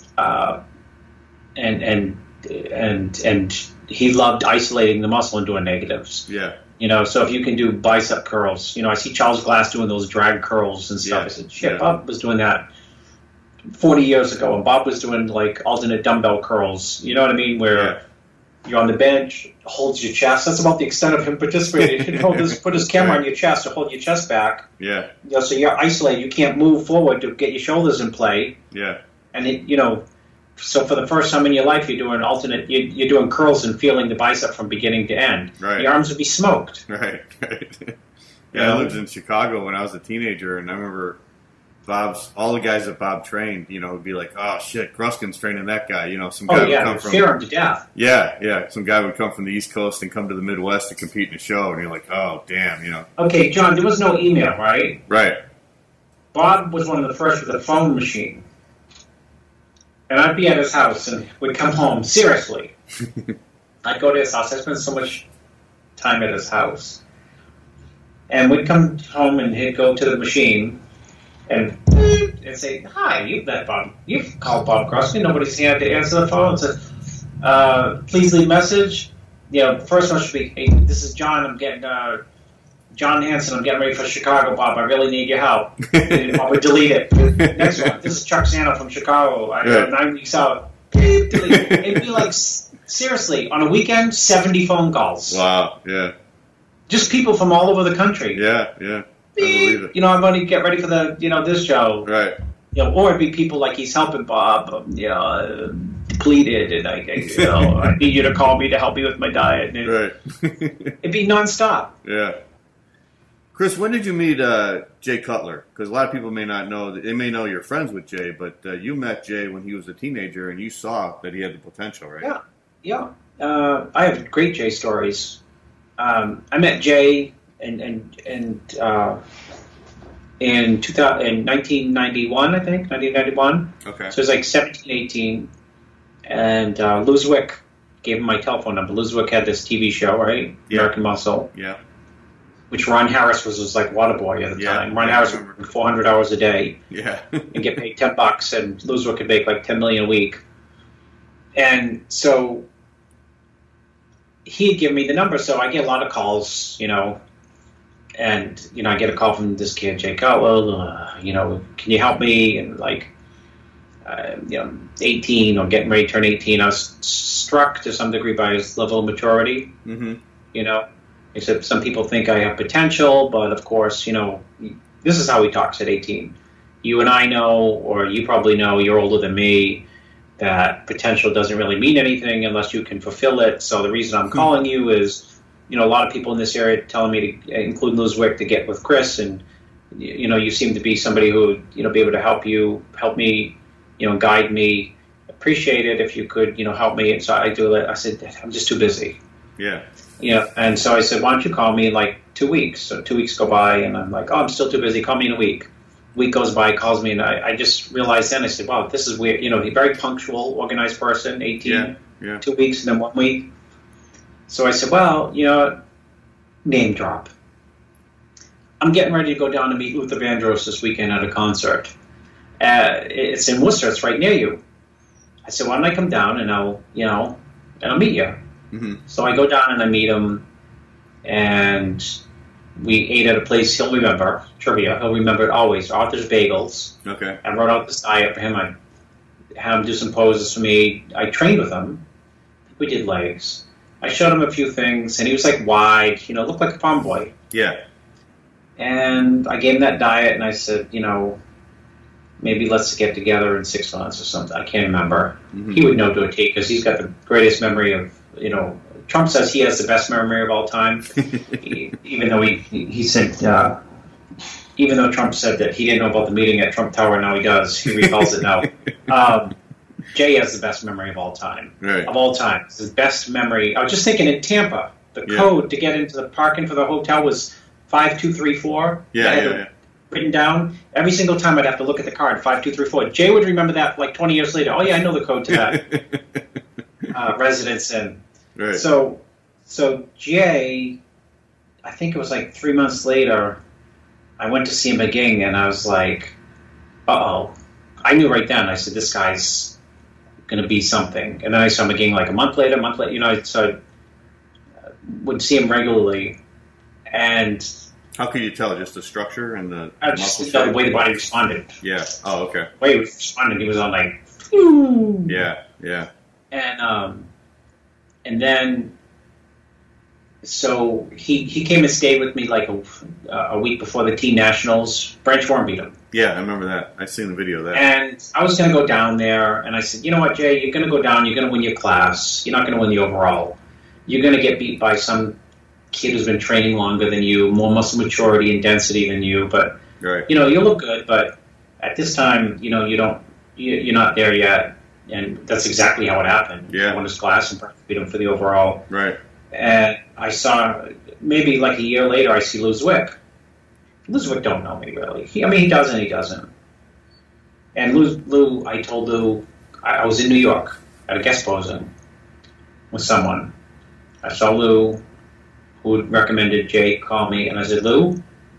he loved isolating the muscle and doing negatives. Yeah. So if you can do bicep curls, I see Charles Glass doing those drag curls and stuff. I said, shit, Bob was doing that 40 years ago, and Bob was doing like alternate dumbbell curls. You know what I mean? Where you're on the bench, holds your chest. That's about the extent of him participating. He put his camera on your chest to hold your chest back. Yeah. So you're isolated. You can't move forward to get your shoulders in play. Yeah. And so for the first time in your life, you're doing alternate. You're doing curls and feeling the bicep from beginning to end. Right. Your arms would be smoked. Right. Yeah, I lived in Chicago when I was a teenager, and I remember all the guys that Bob trained, would be like, oh shit, Gruskin's training that guy. Some guy would come from fear him to death. Yeah. Some guy would come from the East Coast and come to the Midwest to compete in a show, and you're like, oh damn, Okay, John, there was no email, right? Right. Bob was one of the first with a phone machine. And I'd be at his house and would come home. Seriously. I'd go to his house. I spent so much time at his house. And we'd come home and he'd go to the machine and say, hi, you've met Bob. You've called Bob Gruskin. Nobody's here to answer the phone. Said, please leave message. First one should be, hey, this is John. I'm getting... John Hanson, I'm getting ready for Chicago, Bob. I really need your help. I would delete it. Next one. This is Chuck Sano from Chicago. I got 9 weeks out. Delete it. It'd be like, seriously, on a weekend, 70 phone calls. Wow, yeah. Just people from all over the country. Yeah. I believe it. I'm going to get ready for the, this show. Right. Or it'd be people like he's helping Bob, depleted, and I need you to call me to help me with my diet. And right. It'd be nonstop. Yeah. Chris, when did you meet Jay Cutler? Because a lot of people may not know. They may know you're friends with Jay, but you met Jay when he was a teenager, and you saw that he had the potential, right? Yeah. I have great Jay stories. I met Jay in 1991, I think, 1991. Okay. So it was like 17, 18. And Lou Zwick gave him my telephone number. Lou Zwick had this TV show, right? Yeah. American Muscle. Yeah. Which Ron Harris was like Waterboy at the time. Ron Harris would work 400 hours a day. Yeah. And get paid $10, and Lou Zwick could make like $10 million a week. And so he'd give me the number. So I get a lot of calls, and, I get a call from this kid, Jay Cotwell, can you help me? And 18 or getting ready to turn 18, I was struck to some degree by his level of maturity. Mm-hmm. Except some people think I have potential, but of course, this is how he talks at 18. You and I know, or you probably know, you're older than me, that potential doesn't really mean anything unless you can fulfill it. So the reason I'm calling you is, a lot of people in this area telling me to, including Louiswick, to get with Chris, and you seem to be somebody who would, be able to help me, guide me. Appreciate it if you could, help me. And so I do it. I said, I'm just too busy. Yeah. And so I said, why don't you call me in 2 weeks? So 2 weeks go by, and I'm like, oh, I'm still too busy. Call me in a week. Week goes by, calls me, and I just realized then, I said, wow, this is weird. He's a very punctual, organized person, 18, 2 weeks, and then 1 week. So I said, well, name drop. I'm getting ready to go down to meet Luther Vandross this weekend at a concert. It's in Worcester. It's right near you. I said, why don't I come down and I'll meet you. Mm-hmm. So I go down and I meet him, and we ate at a place he'll remember, trivia. He'll remember it always, Arthur's Bagels. Okay. I wrote out this diet for him. I had him do some poses for me. I trained with him. We did legs. I showed him a few things, and he was wide, looked like a farm boy. Yeah. And I gave him that diet, and I said, maybe let's get together in 6 months or something. I can't remember. Mm-hmm. He would know to a T because he's got the greatest memory of, Trump says he has the best memory of all time, even though he said, even though Trump said that he didn't know about the meeting at Trump Tower, now he does. He recalls it now. Jay has the best memory of all time. Right. Of all time. It's his best memory. I was just thinking in Tampa, the code to get into the parking for the hotel was 5234. Yeah. Written down. Every single time I'd have to look at the card, 5234. Jay would remember that 20 years later. Oh, yeah, I know the code to that residence in. Right. So Jay, I think it was 3 months later, I went to see him again, and I was like, uh-oh. I knew right then. I said, this guy's going to be something. And then I saw him again a month later, so I would see him regularly. And how could you tell? Just the structure and the just the way the body responded. Yeah. Oh, okay. The way he was responding, he was on phew. Yeah. And then, so he came and stayed with me a week before the Teen Nationals. Branch Warren beat him. Yeah, I remember that. I seen the video of that. And I was going to go down there, and I said, you know what, Jay, you're going to go down, you're going to win your class. You're not going to win the overall. You're going to get beat by some kid who's been training longer than you, more muscle maturity and density than you. But, right. You look good, but at this time, you're not there yet. And that's exactly how it happened. Yeah. He won his class and beat him for the overall. Right. And I saw, maybe a year later, I see Louiswick. Louiswick don't know me, really. He does and he doesn't. And Lou, I told Lou, I was in New York at a guest posing with someone. I saw Lou, who recommended Jay call me, and I said, Lou,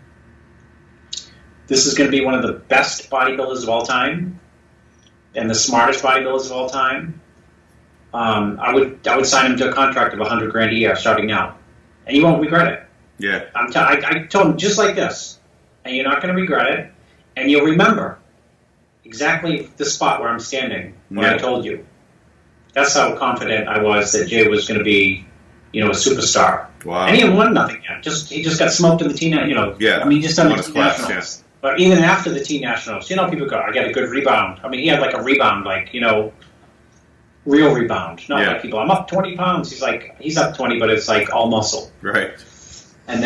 this is going to be one of the best bodybuilders of all time and the smartest bodybuilders of all time. I would sign him to a contract of $100,000 a year starting now, and you won't regret it. Yeah. I told him just like this, and you're not going to regret it, and you'll remember exactly the spot where I'm standing when I told you. That's how confident I was that Jay was going to be, a superstar. Wow. And he hadn't won nothing yet. He just got smoked in the teen, Yeah. he just done the teen class, nationals. Yeah. But even after the teen nationals, people go, I got a good rebound. He had a rebound, real rebound. Not like people, I'm up 20 pounds. He's up 20, but it's all muscle. Right. And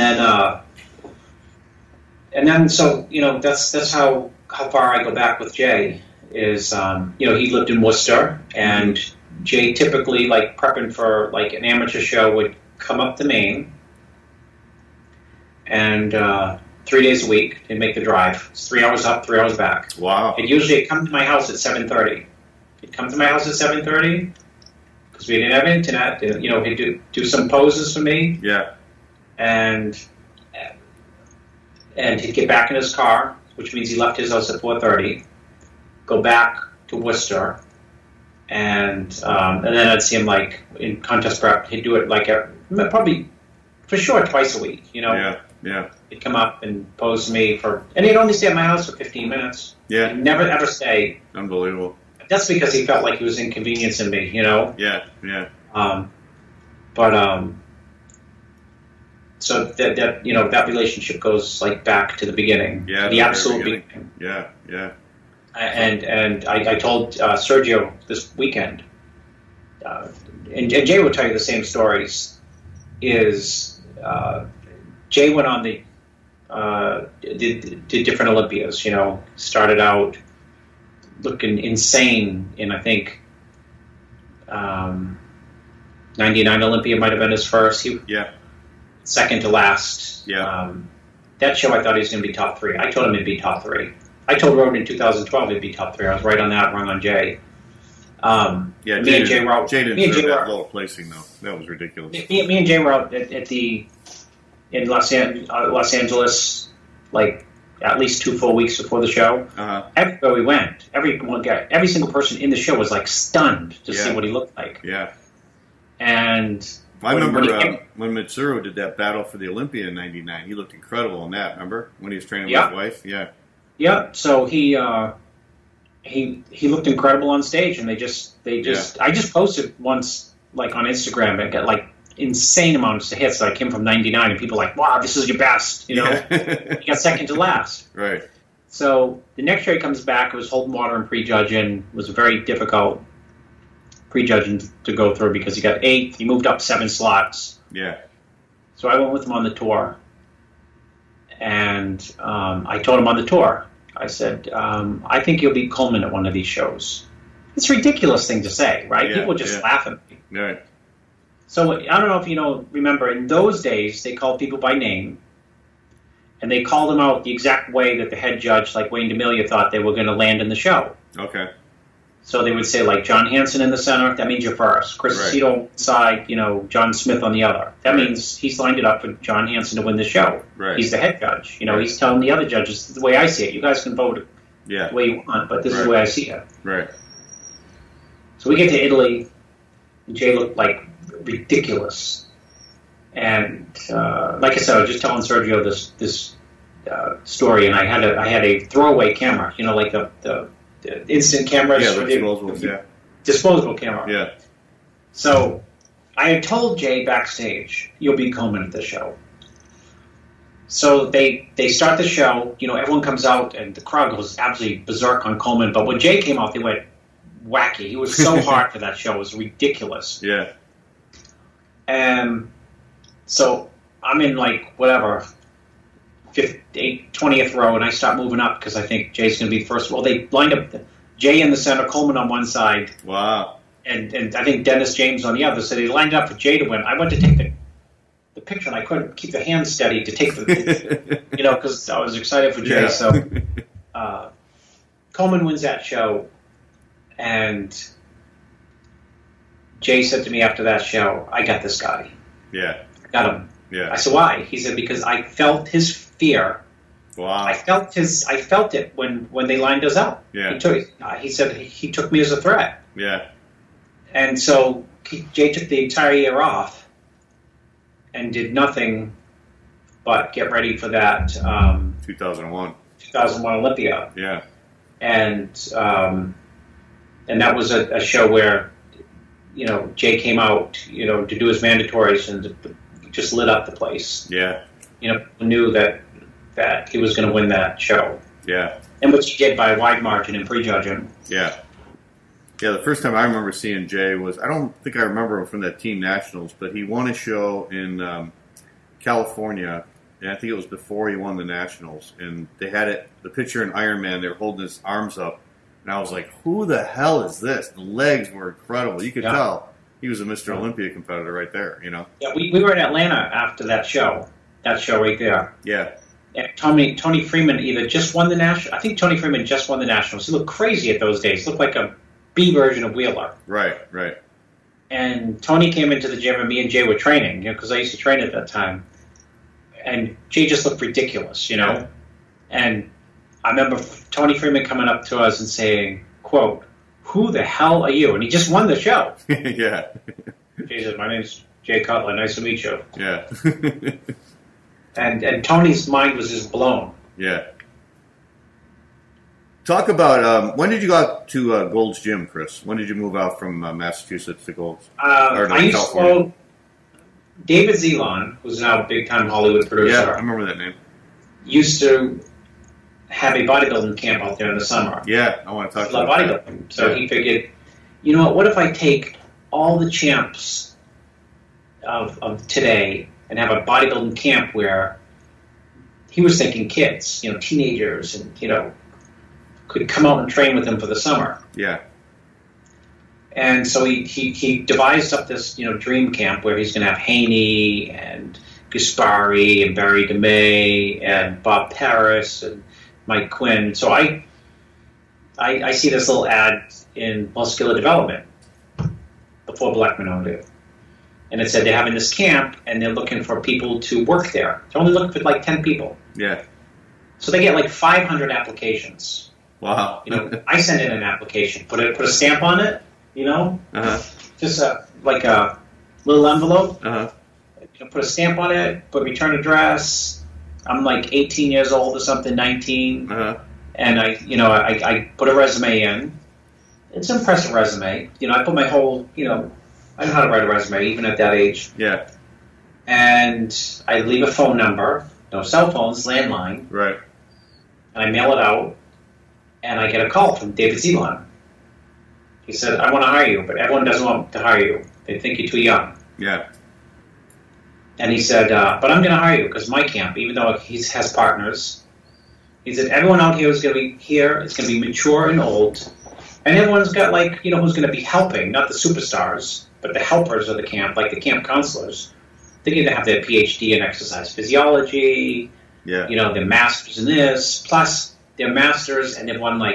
then, so, that's how far I go back with Jay is, he lived in Worcester, and Jay typically, prepping for, an amateur show, would come up to Maine, and 3 days a week, he'd make the drive. It's 3 hours up, 3 hours back. Wow. He'd usually come to my house at 7:30. He'd come to my house at 7:30, because we didn't have internet. He'd do some poses for me. Yeah. And he'd get back in his car, which means he left his house at 4:30, go back to Worcester, and then I'd see him like in contest prep. He'd do it like probably for sure twice a week. Yeah. He'd come up and pose to me and he'd only stay at my house for 15 minutes. Yeah. He'd never ever stay. Unbelievable. That's because he felt like he was inconveniencing me, Yeah. So that relationship goes like back to the beginning. Yeah. The absolute beginning. Yeah. And I told Sergio this weekend, and Jay will tell you the same stories. Jay went on did different Olympias. Started out looking insane in I think 99 Olympia might have been his first. Second to last. Yeah. That show I thought he was going to be top 3. I told him he'd be top 3. I told Roden in 2012 he'd be top 3. I was right on that, wrong on Jay. Jay didn't deserve that low placing though. That was ridiculous. Me and Jay were out in Los Angeles, like at least 2 full weeks before the show. Everywhere we went, every single person in the show was like stunned to see what he looked like. Yeah. And I remember when Mitsuru did that battle for the Olympia in '99. He looked incredible in that. Remember when he was training with his wife? Yeah. Yeah. So he looked incredible on stage, and I just posted once like on Instagram and got like insane amounts of hits. That I came from '99, and people were like, "Wow, this is your best," He got second to last. Right. So the next year he comes back. It was Holden Water and prejudging. It was very difficult prejudging to go through because he got 8th. He moved up 7 slots. Yeah. So I went with him on the tour, and I told him on the tour, I said, I think you'll beat Coleman at one of these shows. It's a ridiculous thing to say, right? People just laugh at me. Right. So I don't know if remember, in those days, they called people by name, and they called them out the exact way that the head judge, like Wayne DeMilia, thought they were going to land in the show. Okay. So they would say, like, John Hansen in the center, that means you're first. Chris Aceto side, John Smith on the other. That means he's lined it up for John Hansen to win the show. Right. He's the head judge. He's telling the other judges, this is the way I see it. You guys can vote the way you want, but this is the way I see it. Right. So we get to Italy, and Jay looked, like, ridiculous. And, like I said, I was just telling Sergio this story, and I had a throwaway camera, like the instant cameras. Yeah, the disposables, disposable camera. Yeah. So I had told Jay backstage, you'll beat Coleman at the show. So they start the show, everyone comes out and the crowd goes absolutely berserk on Coleman. But when Jay came out, they went wacky. He was so hard for that show. It was ridiculous. Yeah. And so I'm in 20th row, and I start moving up because I think Jay's going to be first. Well, they lined up Jay in the center, Coleman on one side. Wow. And I think Dennis James on the other. So they lined up for Jay to win. I went to take the picture, and I couldn't keep the hand steady to take the, because I was excited for Jay. Yeah. So Coleman wins that show, and Jay said to me after that show, I got this guy. Yeah. I got him. Yeah. I said, why? He said, because I felt his fear. Wow. I felt it when they lined us up. Yeah. He said he took me as a threat. Yeah. And so Jay took the entire year off and did nothing but get ready for that 2001 Olympia. Yeah. And that was a show where Jay came out to do his mandatories and just lit up the place. Yeah. Knew that he was going to win that show. Yeah. And which he did by a wide margin in prejudging. Yeah. Yeah, the first time I remember seeing Jay was, I don't think I remember him from that Team Nationals, but he won a show in California, and I think it was before he won the Nationals, and they had the picture in Iron Man, they were holding his arms up, and I was like, who the hell is this? The legs were incredible. You could tell he was a Mr. Olympia competitor right there, Yeah, we were in Atlanta after that show right there. Yeah. And Tony Freeman either just won the National. I think Tony Freeman just won the Nationals. He looked crazy at those days. He looked like a B version of Wheeler. Right. And Tony came into the gym, and me and Jay were training, because I used to train at that time. And Jay just looked ridiculous, And I remember Tony Freeman coming up to us and saying, quote, who the hell are you? And he just won the show. Yeah. He said, my name's Jay Cutler. Nice to meet you. Yeah. And Tony's mind was just blown. Yeah. Talk about, when did you go out to Gold's Gym, Chris? When did you move out from Massachusetts to Gold's? I used to follow David Zelon, who's now a big-time Hollywood producer. Yeah, I remember that name. Used to have a bodybuilding camp out there in the summer. Yeah, I want to talk about bodybuilding. So yeah. He figured, you know what if I take all the champs of today and have a bodybuilding camp where he was thinking kids, teenagers, and, could come out and train with him for the summer. Yeah. And so he devised up this, dream camp where he's going to have Haney and Gaspari and Barry DeMay and Bob Paris and Mike Quinn. So I see this little ad in Muscular Development before Blackman owned it. And it said they're having this camp and they're looking for people to work there. They're only looking for like 10 people. Yeah. So they get like 500 applications. Wow. I send in an application, put a stamp on it, Uh-huh. just like a little envelope. Uh-huh. Put a stamp on it, put return address. I'm like 18 years old or something, 19. Uh-huh. And I put a resume in. It's an impressive resume. I put my whole, I know how to write a resume, even at that age. Yeah. And I leave a phone number, no cell phones, landline. Right. And I mail it out, and I get a call from David Zelon. He said, I want to hire you, but everyone doesn't want to hire you. They think you're too young. Yeah. And he said, but I'm going to hire you because my camp, even though he has partners, he said, everyone out here is going to be here. It's going to be mature and old. And everyone's got who's going to be helping, not the superstars, but the helpers of the camp, like the camp counselors. They're going to have their PhD in exercise physiology, their masters in this, plus their masters, and they've won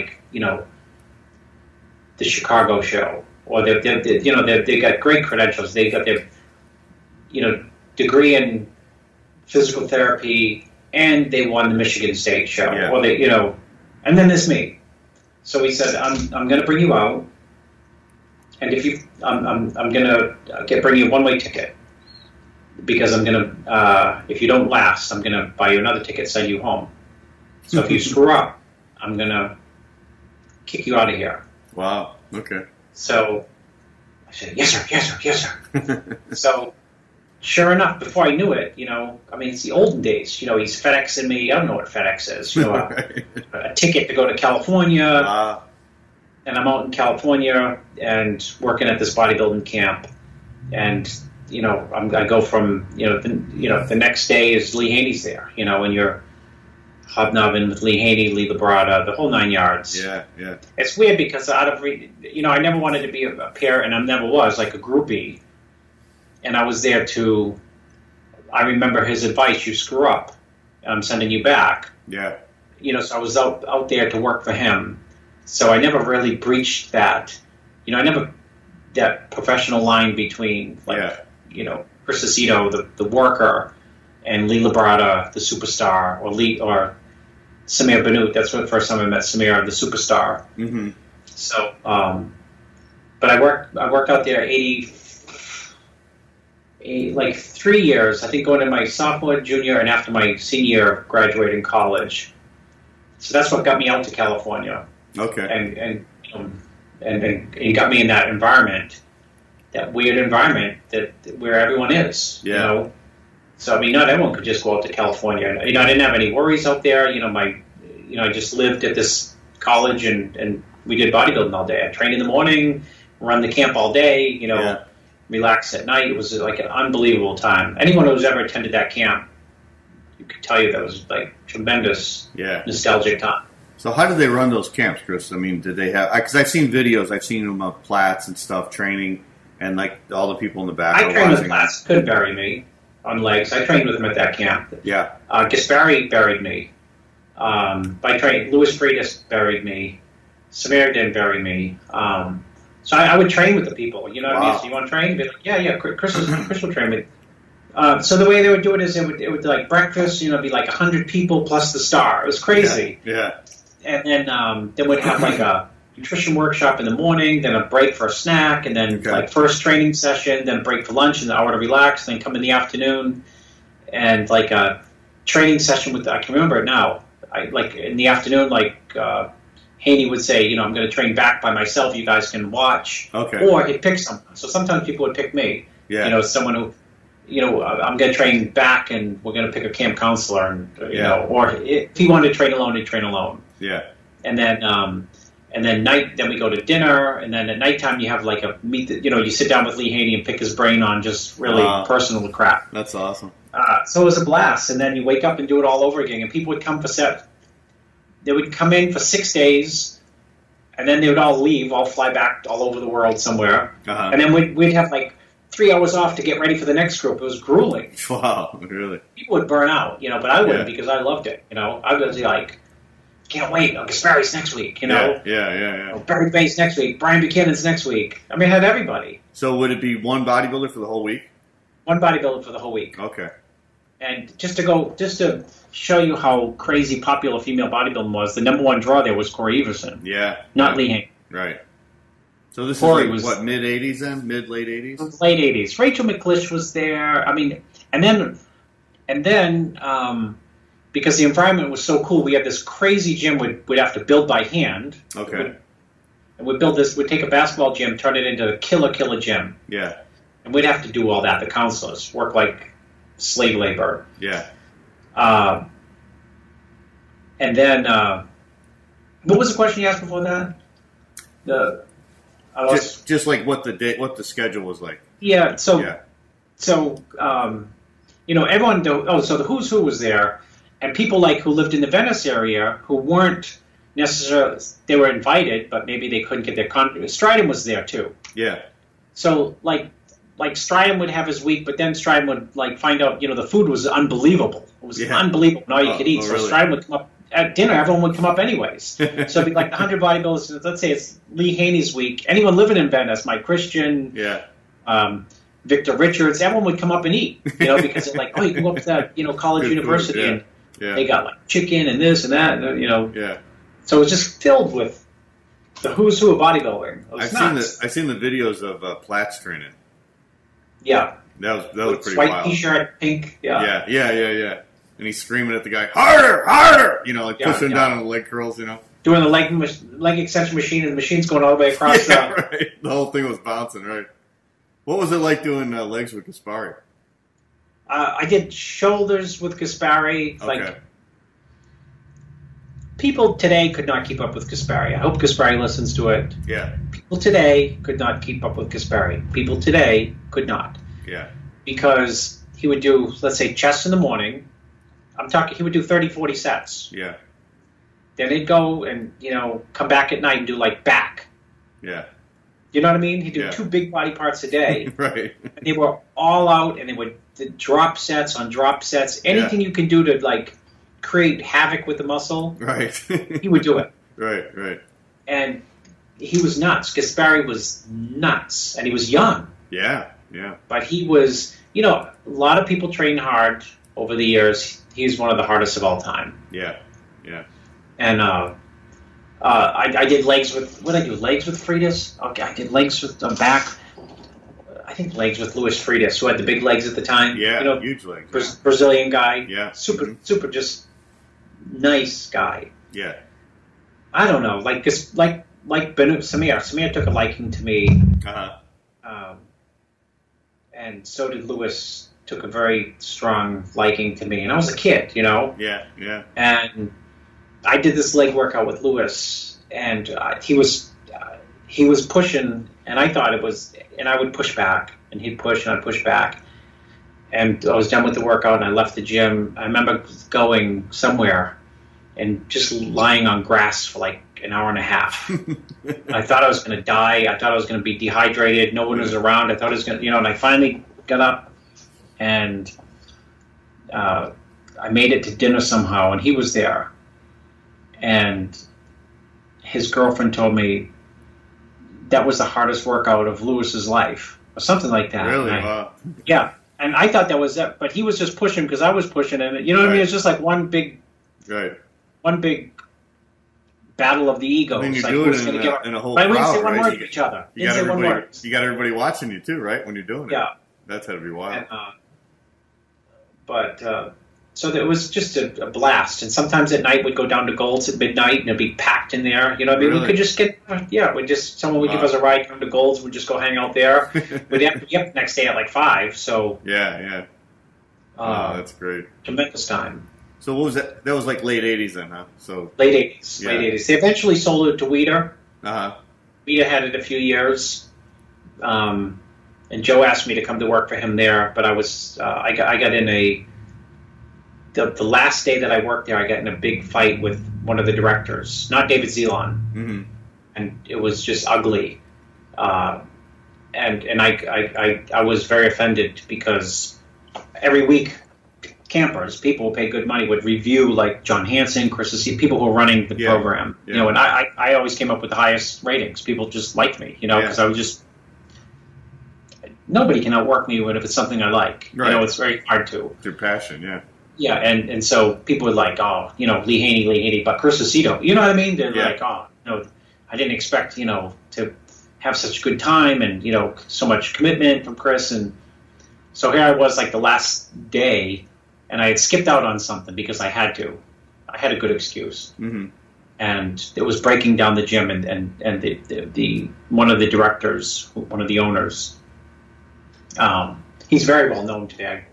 the Chicago show, or they've got great credentials. They got their, degree in physical therapy, and they won the Michigan State show, or they, and then there's me. So he said, I'm going to bring you out, and if you, I'm going to bring you a one-way ticket, because I'm going to, if you don't last, I'm going to buy you another ticket, send you home. So if you screw up, I'm going to kick you out of here. Wow. Okay. So I said, yes, sir, yes, sir, yes, sir. So sure enough, before I knew it, it's the olden days. He's FedExing me. I don't know what FedEx is. A ticket to go to California. Wow. And I'm out in California and working at this bodybuilding camp. And, I go from, the next day is Lee Haney's there, and you're hobnobbing with Lee Haney, Lee Labrada, the whole 9 yards. Yeah, yeah. It's weird because I never wanted to be a pair, and I never was, like a groupie. And I was there I remember his advice, you screw up, and I'm sending you back. Yeah. So I was out there to work for him. So I never really breached that. That professional line between, Chris Aceto, the worker, and Lee Labrada, the superstar, or Samir Bannout. That's the first time I met Samir, the superstar. Mm-hmm. So, but I worked out there 3 years. I think going to my sophomore, junior, and after my senior year of graduating college. So that's what got me out to California. Okay. And got me in that environment, that weird environment where everyone is. Yeah. So not everyone could just go out to California. I didn't have any worries out there. I just lived at this college and we did bodybuilding all day. I trained in the morning, run the camp all day. Relax at night. It was like an unbelievable time. Anyone who's ever attended that camp, you could tell you that was like tremendous, nostalgic time. So how did they run those camps, Chris? Did they have? Because I've seen videos. I've seen them of Platts and stuff training, and like all the people in the back. I trained with Platts. Could bury me on legs. I trained with him at that camp. Yeah. Gaspari buried me. Louis Freitas buried me. Samir didn't bury me. So I would train with the people. You know what I mean? So you want to train? Be like, yeah. Chris will train me. So the way they would do it is it would like breakfast. Be like 100 people plus the star. It was crazy. Yeah. And then we'd have like a nutrition workshop in the morning, then a break for a snack, and then like first training session, then a break for lunch, and an hour to relax, then come in the afternoon, and like a training session with. I can remember it now. Like in the afternoon, Haney would say, I'm going to train back by myself. You guys can watch. Okay. Or he'd pick someone. So sometimes people would pick me. Yeah. Someone who, I'm going to train back, and we're going to pick a camp counselor, and or if he wanted to train alone, he'd train alone. Yeah. And then then we go to dinner, and then at nighttime you have like a meet. You sit down with Lee Haney and pick his brain on just really personal crap. That's awesome. So it was a blast, and then you wake up and do it all over again. And people would come for set. They would come in for 6 days, and then they would all leave, all fly back all over the world somewhere. And then we'd have like 3 hours off to get ready for the next group. It was grueling. Wow, really? People would burn out, but I wouldn't because I loved it. I was like, can't wait. Gaspari's next week, Yeah. Barry Bates next week. Brian Buchanan's next week. I mean, I had everybody. So would it be one bodybuilder for the whole week? One bodybuilder for the whole week. Okay. And just to show you how crazy popular female bodybuilding was, the number one draw there was Corey Everson. Yeah. Not Lee Haney. Right. So this Corey is like, mid-'80s then? Mid-late 80s? Late 80s. Rachel McClish was there. I mean, and then because the environment was so cool, we had this crazy gym we'd have to build by hand. Okay. And we'd take a basketball gym, turn it into a killer gym. Yeah. And we'd have to do all that. The counselors work like slave labor. Yeah. And then, what was the question you asked before that? Just like what the schedule was like. Yeah. So everyone. So the who's who was there, and people who lived in the Venice area who weren't necessarily, they were invited, but maybe they couldn't get their Stridham was there too. Yeah. So like Stridham would have his week, but then Stridham would find out, the food was unbelievable. It was unbelievable, and all you could eat. So really? Stridham would come up at dinner. Everyone would come up anyways. So it'd be like 100 bodybuilders. Let's say it's Lee Haney's week. Anyone living in Venice, Mike Christian, Victor Richards, everyone would come up and eat. Because they're like, oh, you can go up to that, college Good university, food, and they got chicken and this and that, and Yeah. So it was just filled with the who's who of bodybuilding. I've seen the videos of Platts training. Yeah. That was pretty white wild. T-shirt, pink. Yeah. Yeah. And he's screaming at the guy, harder! Pushing down on the leg curls, Doing the leg extension machine, and the machine's going all the way across right. The whole thing was bouncing, right? What was it like doing legs with Gaspari? I did shoulders with Gaspari. Okay. People today could not keep up with Gaspari. I hope Gaspari listens to it. Yeah. People today could not keep up with Gaspari. People today could not. Yeah. Because he would do, let's say, chest in the morning. He would do 30, 40 sets. Yeah. Then he'd go and, come back at night and do back. Yeah. You know what I mean? He'd do 2 big body parts a day. Right. And they were all out, and they would drop sets on drop sets. Anything you can do to, create havoc with the muscle. Right. He would do it. Right. And he was nuts. Gaspari was nuts. And he was young. Yeah. But he was, a lot of people train hard over the years. He's one of the hardest of all time. Yeah. And I did legs with, what did I do? Legs with Freitas? Okay, I did legs with the back. I think legs with Luis Freitas, who had the big legs at the time. Yeah, huge legs. Brazilian guy. Yeah. Super, just nice guy. Yeah. I don't know, like Benu Samir. Samir took a liking to me. And so did Luis. Took a very strong liking to me, and I was a kid, Yeah. And I did this leg workout with Luis, and he was pushing, and I thought it was, and I would push back, and he'd push, and I'd push back, and I was done with the workout, and I left the gym. I remember going somewhere and just lying on grass for an hour and a half. I thought I was going to die. I thought I was going to be dehydrated. No one was around. I thought I was going to, and I finally got up. And I made it to dinner somehow, and he was there. And his girlfriend told me that was the hardest workout of Lewis's life, or something like that. Really? Wow. Yeah. And I thought that was it, but he was just pushing because I was pushing, and you know what I mean? It's just like one big battle of the egos. And then you like, do who's it gonna give in a whole But we didn't say crowd, one right? word to each other. You Didn't got say one word. everybody watching you too, right? When you're doing it. Yeah. That's had to be wild. And, so it was just a blast. And sometimes at night we'd go down to Gold's at midnight and it'd be packed in there. You know what I mean? Really? We could just someone would give us a ride, come to Gold's, we'd just go hang out there. We'd have to be up the next day at like 5, so. Yeah. That's great. Tremendous time. So what was that? That was like late 80s then, huh? So Late 80s. Yeah. Late 80s. They eventually sold it to Weeder. Uh-huh. Weeder had it a few years. And Joe asked me to come to work for him there, but I got in the last day that I worked there, I got in a big fight with one of the directors, not David Zelon, and it was just ugly. And I was very offended because every week people who pay good money would review like John Hanson, Chris Aceto, people who were running the program, Yeah. you know, and I always came up with the highest ratings. People just liked me, you know, because I was just. Nobody can outwork me if it's something I like. Right. You know, it's very hard to. It's your passion, yeah. Yeah, and so people were like, oh, you know, Lee Haney, but Chris Aceto, you know what I mean? They're like, oh, you know, I didn't expect, you know, to have such a good time and, you know, so much commitment from Chris. And so here I was like the last day, and I had skipped out on something because I had to. I had a good excuse. Mm-hmm. And it was breaking down the gym, and the one of the directors, one of the owners, he's very well known today.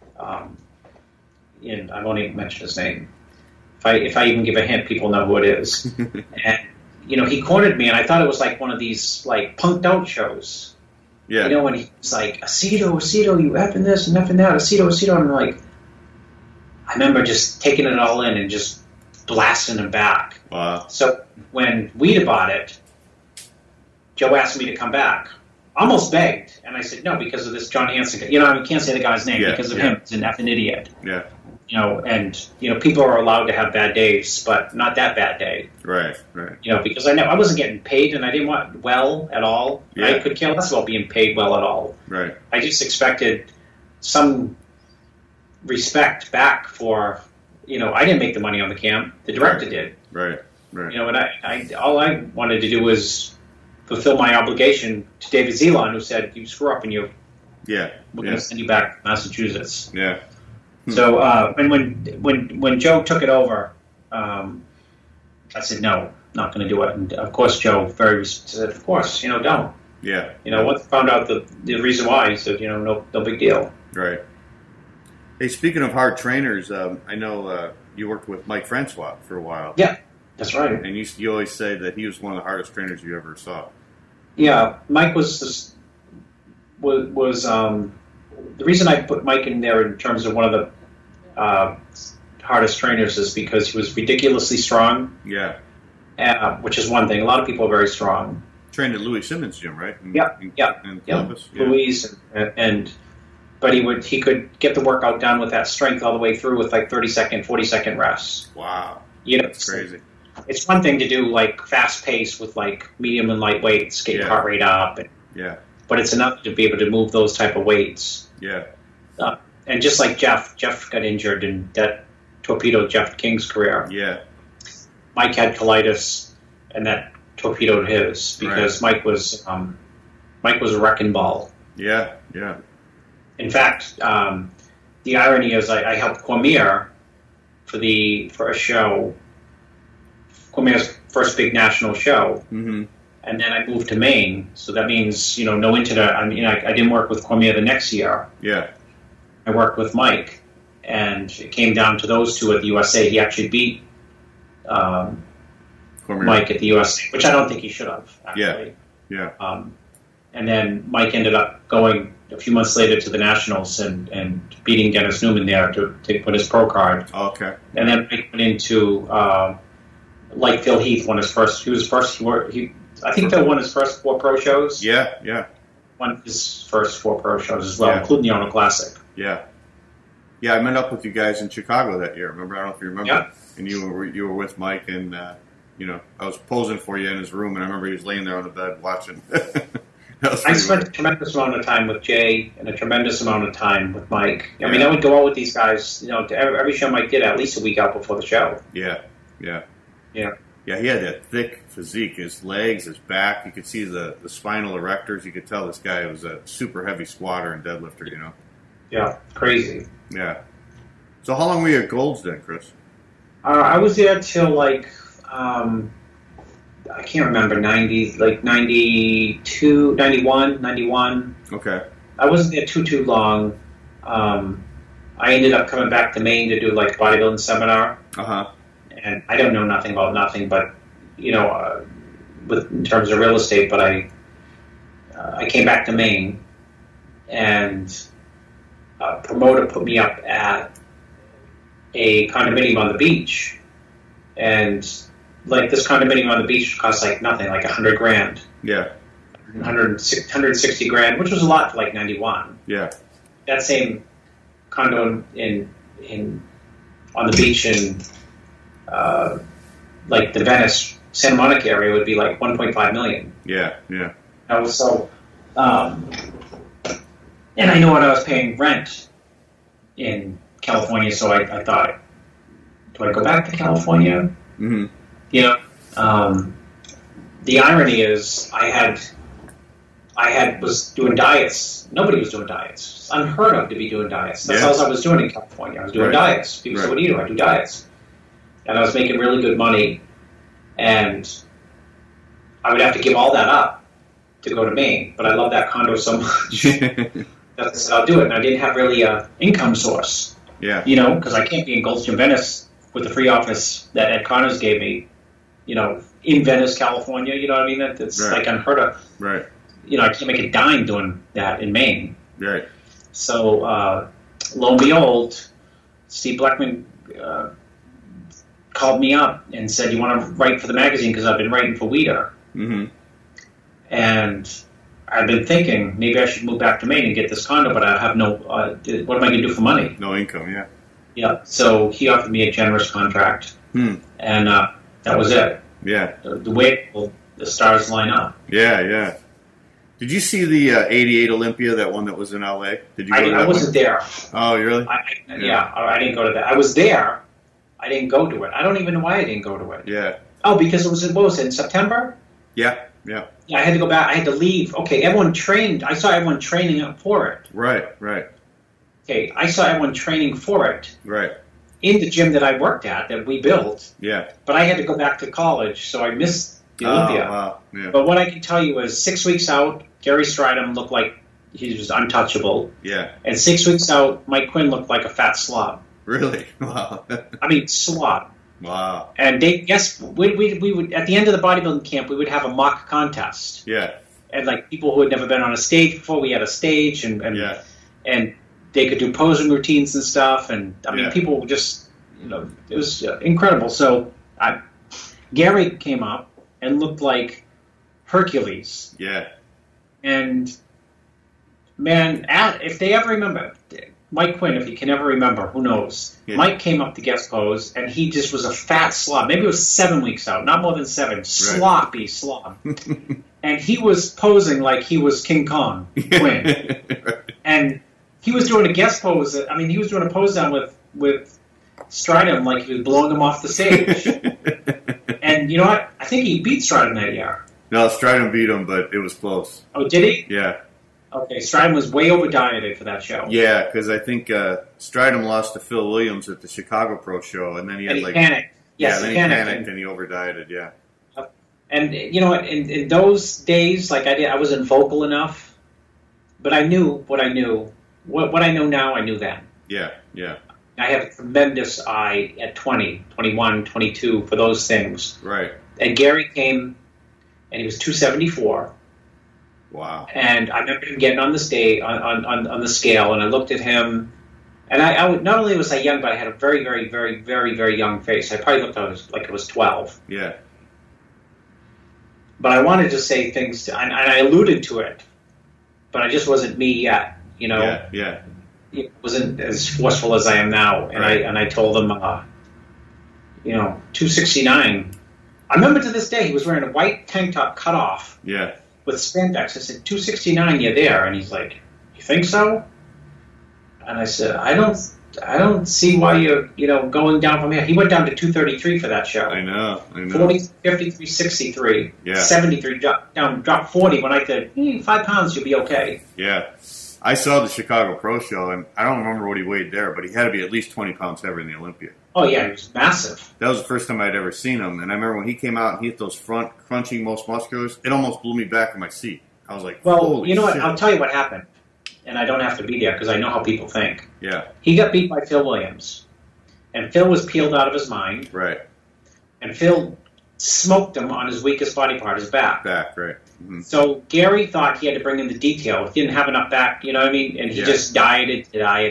And I won't even mention his name. If I even give a hint, people know who it is. And you know, he cornered me, and I thought it was like one of these like punked out shows. Yeah. You know, when he was like, Aceto, you effing this and effing that, Aceto, and I'm like, I remember just taking it all in and just blasting him back. Wow. So when Weeder bought it, Joe asked me to come back. Almost begged, and I said no because of this John Hanson. You know, I can't say the guy's name because of him. He's an effing idiot. Yeah. You know, and you know, people are allowed to have bad days, but not that bad day. Right. You know, because I wasn't getting paid, and I didn't want well at all. Yeah. I could care less about being paid well at all. Right. I just expected some respect back for, you know, I didn't make the money on the cam. The director did. Right. You know, and I all I wanted to do was fulfill my obligation to David Zelon, who said, "You screw up and we're going to send you back to Massachusetts." Yeah. So when Joe took it over, I said, "No, not going to do it." And of course, Joe said, "Of course, you know, don't." Yeah. You know, once I found out the reason why, he said, "You know, no big deal." Right. Hey, speaking of hard trainers, I know you worked with Mike Francois for a while. Yeah, that's right. And you always say that he was one of the hardest trainers you ever saw. Yeah, Mike was the reason I put Mike in there in terms of one of the hardest trainers is because he was ridiculously strong. Yeah. Which is one thing. A lot of people are very strong. Trained at Louis Simmons' gym, right? In Columbus. Yeah. Louis but he could get the workout done with that strength all the way through with like 30-second, 40-second rests. Wow. You know, that's crazy. It's one thing to do like fast pace with like medium and light weights, get your heart rate up. But it's enough to be able to move those type of weights. Yeah. And just like Jeff got injured and that torpedoed Jeff King's career. Yeah. Mike had colitis and that torpedoed his because Mike was a wrecking ball. Yeah. In fact, the irony is I helped Cormier for a show, Cormier's first big national show, and then I moved to Maine. So that means, you know, no internet. I mean, I didn't work with Cormier the next year. Yeah, I worked with Mike, and it came down to those two at the USA. He actually beat Mike at the USA, which I don't think he should have. Actually. Yeah. And then Mike ended up going a few months later to the Nationals and beating Dennis Newman there to put his pro card. Okay. And then Mike went into like Phil Heath won his first. I think Phil won his first 4 pro shows. Yeah. Won his first 4 pro shows as well, including the Arnold Classic. Yeah. I met up with you guys in Chicago that year. Remember? I don't know if you remember. Yeah. And you were with Mike, and you know, I was posing for you in his room, and I remember he was laying there on the bed watching. I spent a tremendous amount of time with Jay and a tremendous amount of time with Mike. I mean, I would go out with these guys, you know, to every show Mike did at least a week out before the show. Yeah. Yeah, he had that thick physique. His legs, his back. You could see the spinal erectors. You could tell this guy was a super heavy squatter and deadlifter, you know? Yeah, crazy. Yeah. So how long were you at Gold's then, Chris? I was there till like, I can't remember, 92, 91. Okay. I wasn't there too long. I ended up coming back to Maine to do like a bodybuilding seminar. Uh-huh. And I don't know nothing about nothing, but, you know, in terms of real estate, but I came back to Maine, and a promoter put me up at a condominium on the beach, and like this condominium on the beach cost like nothing, like $100,000. Yeah. 160 grand, which was a lot for like 91. Yeah. That same condo in on the beach in like the Venice, Santa Monica area would be like 1.5 million. Yeah. So, and I know what I was paying rent in California, so I thought, do I go back to California? Mm-hmm. You know, the irony is I was doing diets. Nobody was doing diets. It's unheard of to be doing diets. That's all I was doing in California. I was doing diets. People said, what do you do? I do diets. And I was making really good money, and I would have to give all that up to go to Maine. But I love that condo so much that I said, I'll do it. And I didn't have really an income source. Yeah. You know, because I can't be in Gold's Gym Venice with the free office that Ed Connors gave me, you know, in Venice, California. You know what I mean? That's like unheard of. Right. You know, I can't make a dime doing that in Maine. Right. So, lo and behold, Steve Blackman called me up and said, you want to write for the magazine? Because I've been writing for Weider. Mm-hmm. And I've been thinking, maybe I should move back to Maine and get this condo, but I have no, what am I going to do for money? No income, yeah. Yeah, so he offered me a generous contract, and that was it. Yeah. The way the stars line up. Yeah. Did you see the 88 Olympia, that one that was in LA? Did you go to that I wasn't there. Oh, really? I didn't go to that. I was there. I didn't go to it. I don't even know why I didn't go to it. Yeah. Oh, because it was in September? Yeah. Yeah, I had to go back. I had to leave. Okay, everyone trained. I saw everyone training up for it. Right. Okay, I saw everyone training for it. Right. In the gym that I worked at, that we built. Yeah. But I had to go back to college, so I missed the Olympia. Oh, wow. Yeah. But what I can tell you is 6 weeks out, Gary Stridham looked like he was untouchable. Yeah. And 6 weeks out, Mike Quinn looked like a fat slob. Really? Wow. I mean, slob. Wow. And we would, at the end of the bodybuilding camp, we would have a mock contest. Yeah. And like people who had never been on a stage before, we had a stage, and they could do posing routines and stuff. And I mean, people just, you know, it was incredible. So Gary came up and looked like Hercules. Yeah. And man, if they ever remember, Mike Quinn, if he can ever remember, who knows? Yeah. Mike came up to guest pose, and he just was a fat slob. Maybe it was 7 weeks out, not more than 7. Sloppy slob. And he was posing like he was King Kong, Quinn. And he was doing a guest pose. I mean, he was doing a pose down with Stridham like he was blowing him off the stage. And you know what? I think he beat Stridham that year. No, Stridham beat him, but it was close. Oh, did he? Yeah. Okay, Stridham was way over-dieted for that show. Yeah, because I think Stridham lost to Phil Williams at the Chicago Pro Show, and then he had panicked. Yes, he panicked and he over-dieted, yeah. And, you know, in those days, like I wasn't vocal enough, but I knew what I knew. What I know now, I knew then. Yeah. I have a tremendous eye at 20, 21, 22 for those things. Right. And Gary came, and he was 274. Wow. And I remember him getting on the stage, on the scale, and I looked at him, and I not only was I young, but I had a very, very, very, very, very young face. I probably looked like I was 12. Yeah. But I wanted to say things, and I alluded to it, but I just wasn't me yet, you know? Yeah. It wasn't as forceful as I am now. And right. I told him, 269. I remember to this day, he was wearing a white tank top cut off. Yeah. With spandex. I said, 269, you're there. And he's like, you think so? And I said, I I don't see why you're, going down from here. He went down to 233 for that show. I know. 40, 53, 63, Yeah. 73, drop 40. When I said, 5 pounds, you'll be okay. Yeah. I saw the Chicago Pro Show, and I don't remember what he weighed there, but he had to be at least 20 pounds heavier than the Olympia. Oh, yeah, he was massive. That was the first time I'd ever seen him, and I remember when he came out and he hit those front crunching most musculars, it almost blew me back in my seat. I was like, well, holy you know what? shit. I'll tell you what happened, and I don't have to be there because I know how people think. Yeah, He got beat by Phil Williams, and Phil was peeled out of his mind, right. and Phil smoked him on his weakest body part, his back. Back, right. Mm-hmm. So Gary thought he had to bring in the detail. He didn't have enough back, you know what I mean? And he just dieted,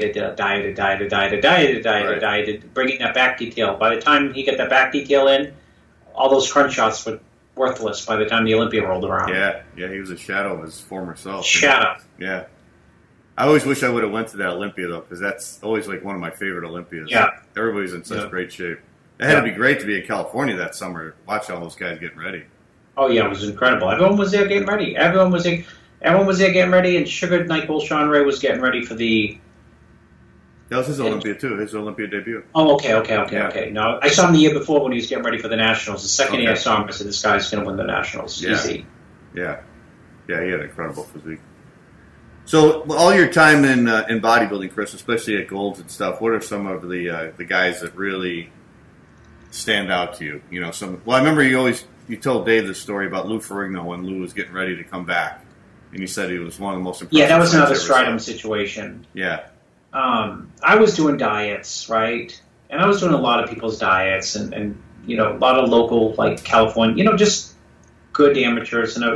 bringing that back detail. By the time he got that back detail in, all those crunch shots were worthless by the time the Olympia rolled around. Yeah, he was a shadow of his former self. Shadow. Yeah. I always wish I would have went to that Olympia, though, because that's always like one of my favorite Olympias. Yeah. Everybody's in such great shape. It had to be great to be in California that summer, watching all those guys getting ready. Oh, yeah, it was incredible. Everyone was there getting ready. Everyone was there getting ready, and Sugar Knight Bull Sean Ray was getting ready for the... That was his Olympia, too, his Olympia debut. Oh, okay. No, I saw him the year before when he was getting ready for the Nationals. The second year I saw him, I said, this guy's going to win the Nationals. Yeah. Easy. Yeah, he had an incredible physique. So, all your time in bodybuilding, Chris, especially at Gold's and stuff, what are some of the guys that really stand out to you? You know, I remember you told Dave this story about Lou Ferrigno when Lou was getting ready to come back, and you said he was one of the most impressive. Yeah, that was another fighters ever Stridham situation. Yeah. I was doing diets, right? And I was doing a lot of people's diets and a lot of local, like California, just good amateurs. And,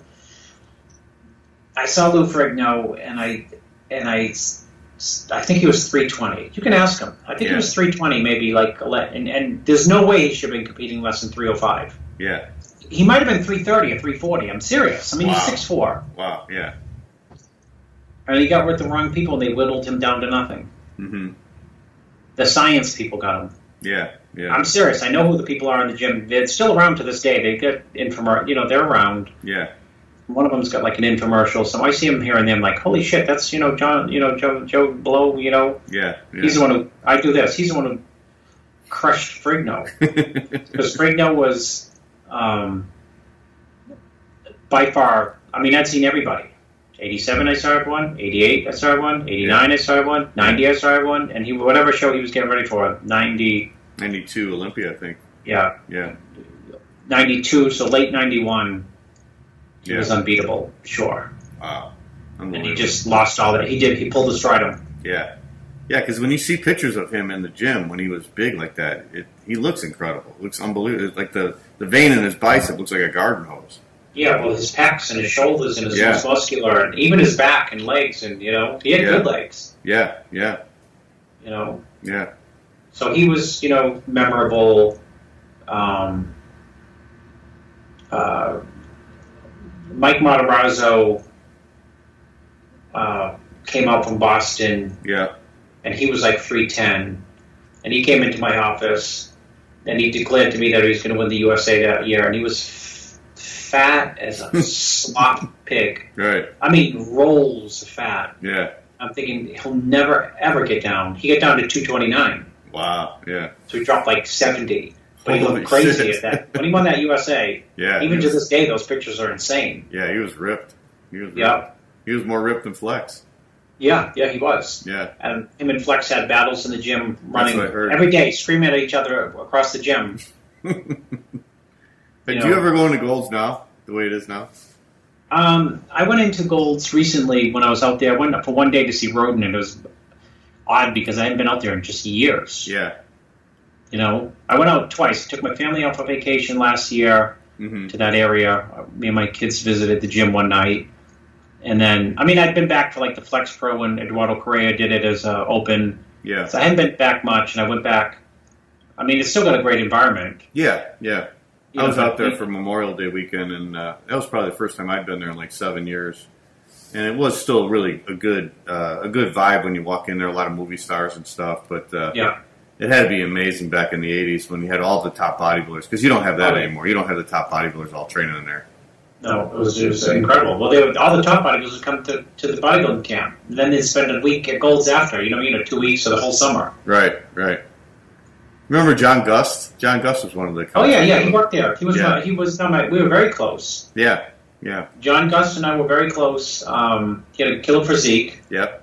I saw Lou Ferrigno and I think he was 320. You can ask him. I think he was 320, maybe and there's no way he should have been competing less than 305. Yeah. He might have been 330 or 340. I'm serious. I mean, he's 6'4". Wow, yeah. And he got with the wrong people, and they whittled him down to nothing. Mm-hmm. The science people got him. Yeah. I'm serious. I know who the people are in the gym. They're still around to this day. They get infomercial. They're around. Yeah. One of them's got like an infomercial, so I see him here and there. I'm like, holy shit, that's John, Joe Blow. Yeah. He's the one who I do this. He's the one who crushed Ferrigno because Ferrigno was by far. I mean, I'd seen everybody. 87, I started one. 88, I started one. 89, I started one. 90, I started one. And whatever show he was getting ready for, 92 Olympia, I think. Yeah. 92, so late 91, he was unbeatable, sure. Wow. And he just lost all that. He pulled his Stridham. Yeah. Yeah, because when you see pictures of him in the gym when he was big like that, he looks incredible. It looks unbelievable. It's like the vein in his bicep looks like a garden hose. Yeah, well, his pecs and his shoulders and his most muscular, and even his back and legs, and he had good legs. Yeah. Yeah. So he was, memorable. Mike Matarazzo came out from Boston. Yeah. And he was like 310, and he came into my office, and he declared to me that he was going to win the USA that year, and he was fat as a slop pig. Right. I mean, rolls of fat. Yeah. I'm thinking he'll never, ever get down. He got down to 229. Wow, yeah. So he dropped like 70. But he looked crazy at that. When he won that USA, even to this day, those pictures are insane. Yeah, he was ripped. He was more ripped than Flex. Yeah, he was. Yeah. And him and Flex had battles in the gym, running every day, screaming at each other across the gym. Did you ever go into Gold's now, the way it is now? I went into Gold's recently when I was out there. I went up for one day to see Roden, and it was odd because I hadn't been out there in just years. Yeah. I went out twice. I took my family out for vacation last year to that area. Me and my kids visited the gym one night. And then, I'd been back for like the Flex Pro when Eduardo Correa did it as open. Yeah. So I hadn't been back much, and I went back. It's still got a great environment. Yeah. I was out there for Memorial Day weekend, and that was probably the first time I'd been there in like 7 years. And it was still really a good vibe when you walk in there. A lot of movie stars and stuff, but it had to be amazing back in the '80s when you had all the top bodybuilders, because you don't have that anymore. You don't have the top bodybuilders all training in there. No, it was incredible. Well, all the top bodybuilders would come to the bodybuilding camp. And then they'd spend a week at Gold's after, 2 weeks or the whole summer. Right. Remember John Gust? John Gust was one of the. Oh yeah, he worked there. He was we were very close. Yeah. John Gust and I were very close. He had a killer physique. Yep.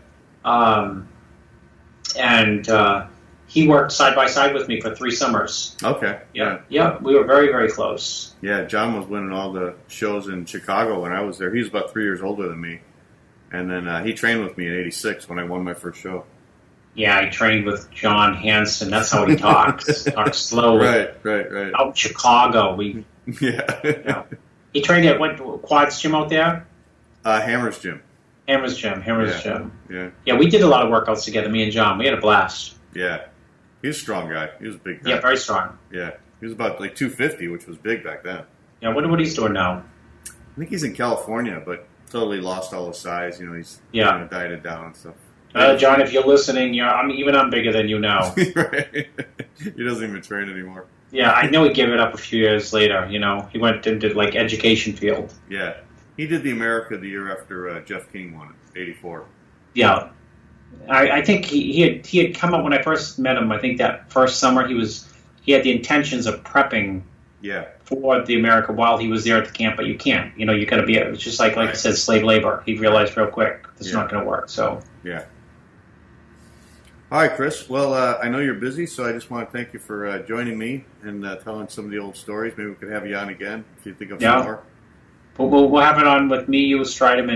And he worked side by side with me for 3 summers. Okay. Yeah, we were very, very close. Yeah, John was winning all the shows in Chicago when I was there. He was about 3 years older than me. And then he trained with me in '86 when I won my first show. Yeah, I trained with John Hansen. That's how he talks. Talks slowly. Right. Out in Chicago. Yeah. He trained at Quad's gym out there? Hammer's Gym. Hammer's Gym. Yeah. Yeah, we did a lot of workouts together, me and John. We had a blast. Yeah. He was a strong guy. He was a big guy. Yeah, very strong. Yeah. He was about 250, which was big back then. Yeah, I wonder what he's doing now. I think he's in California, but totally lost all his size. He's kind of dieted down and stuff. John, if you're listening, I'm bigger than you now. Right. He doesn't even train anymore. Yeah, I know he gave it up a few years later. He went into education field. Yeah, he did the America the year after Jeff King won it, '84. Yeah, I think he had come up when I first met him. I think that first summer he had the intentions of prepping. Yeah. For the America while he was there at the camp, but you can't. You got to be. It's just like I said, slave labor. He realized real quick this is not going to work. So. Yeah. All right, Chris. Well, I know you're busy, so I just want to thank you for joining me and telling some of the old stories. Maybe we could have you on again if you think of some more. We'll have it on with me, you, Stridham,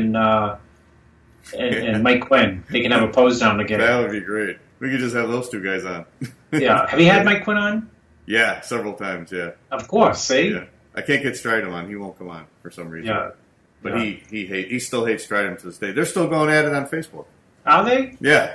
and Mike Quinn. They can have a pose down together. That would be great. We could just have those two guys on. Yeah. Have you had Mike Quinn on? Yeah, several times, yeah. Of course, see? Yeah. I can't get Stridham on. He won't come on for some reason. Yeah. But he still hates Stridham to this day. They're still going at it on Facebook. Are they? Yeah.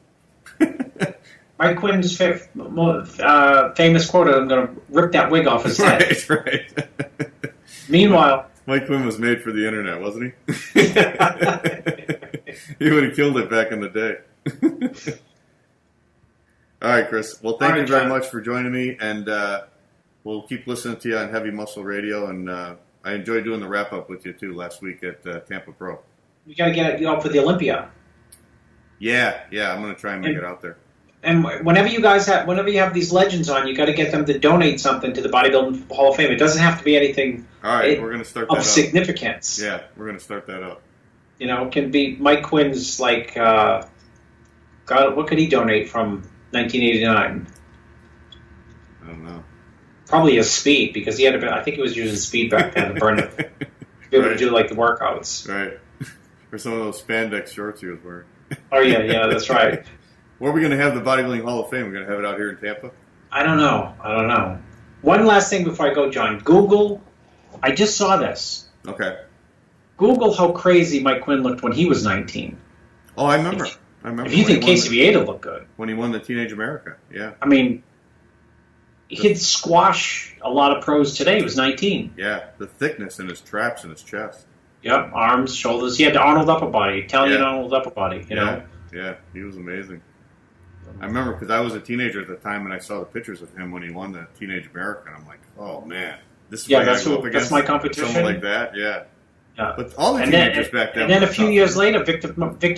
Mike Quinn's famous quote, I'm going to rip that wig off his head. Right. Meanwhile... Mike Quinn was made for the internet, wasn't he? He would have killed it back in the day. All right, Chris. Well, thank you very much for joining me, and we'll keep listening to you on Heavy Muscle Radio, and I enjoyed doing the wrap-up with you, too, last week at Tampa Pro. You got to get it out for the Olympia. Yeah, I'm going to try and make it out there. And whenever you have these legends on, you got to get them to donate something to the Bodybuilding Hall of Fame. It doesn't have to be anything. All right, we're going to start that of significance. Yeah, we're going to start that up. It can be Mike Quinn's God, what could he donate from 1989? I don't know. Probably his speed, because he had I think he was using speed back then to burn it. To be able to do the workouts. Right. Or some of those spandex shorts he was wearing. Oh yeah, that's right. Where are we going to have the Bodybuilding Hall of Fame? We're going to have it out here in Tampa? I don't know. One last thing before I go, John. Google. I just saw this. Okay. Google how crazy Mike Quinn looked when he was 19. Oh, I remember. If you think Casey Vieta looked good. When he won the Teenage America, yeah. I mean, he'd squash a lot of pros today. He was 19. Yeah, the thickness in his traps and his chest. Yep, arms, shoulders. He had the Arnold upper body, Italian Arnold upper body, you know. Yeah, he was amazing. I remember because I was a teenager at the time and I saw the pictures of him when he won the Teenage America, and I'm like, oh, man. This is that's my competition. Someone like that, yeah. But all the teenagers back then. And then a few years later, Victor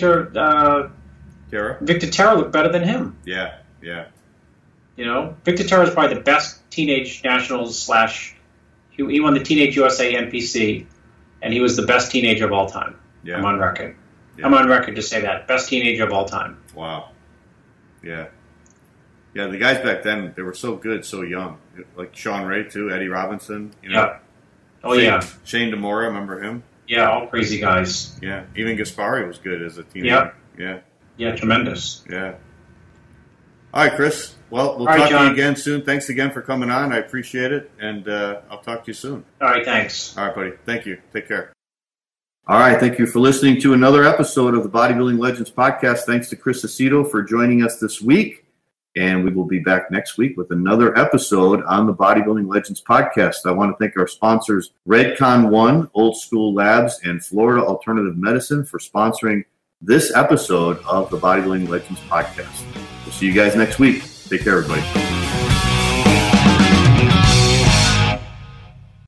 Terra looked better than him. Yeah. Victor Terra is probably the best teenage nationals / he won the Teenage USA NPC, and he was the best teenager of all time. Yeah. I'm on record. Yeah. I'm on record to say that. Best teenager of all time. Wow. Yeah. Yeah, the guys back then, they were so good, so young. Like Sean Ray, too, Eddie Robinson. Yeah. Oh, Shane DeMora, remember him? Yeah, all crazy guys. Yeah. Even Gaspari was good as a teenager. Yeah. Yeah, tremendous. Yeah. All right, Chris. Well, we'll talk to you again soon. Thanks again for coming on. I appreciate it, and I'll talk to you soon. All right, thanks. All right, buddy. Thank you. Take care. All right, thank you for listening to another episode of the Bodybuilding Legends Podcast. Thanks to Chris Aceto for joining us this week, and we will be back next week with another episode on the Bodybuilding Legends Podcast. I want to thank our sponsors, Redcon One, Old School Labs, and Florida Alternative Medicine for sponsoring this episode of the Bodybuilding Legends Podcast. We'll see you guys next week. Take care, everybody.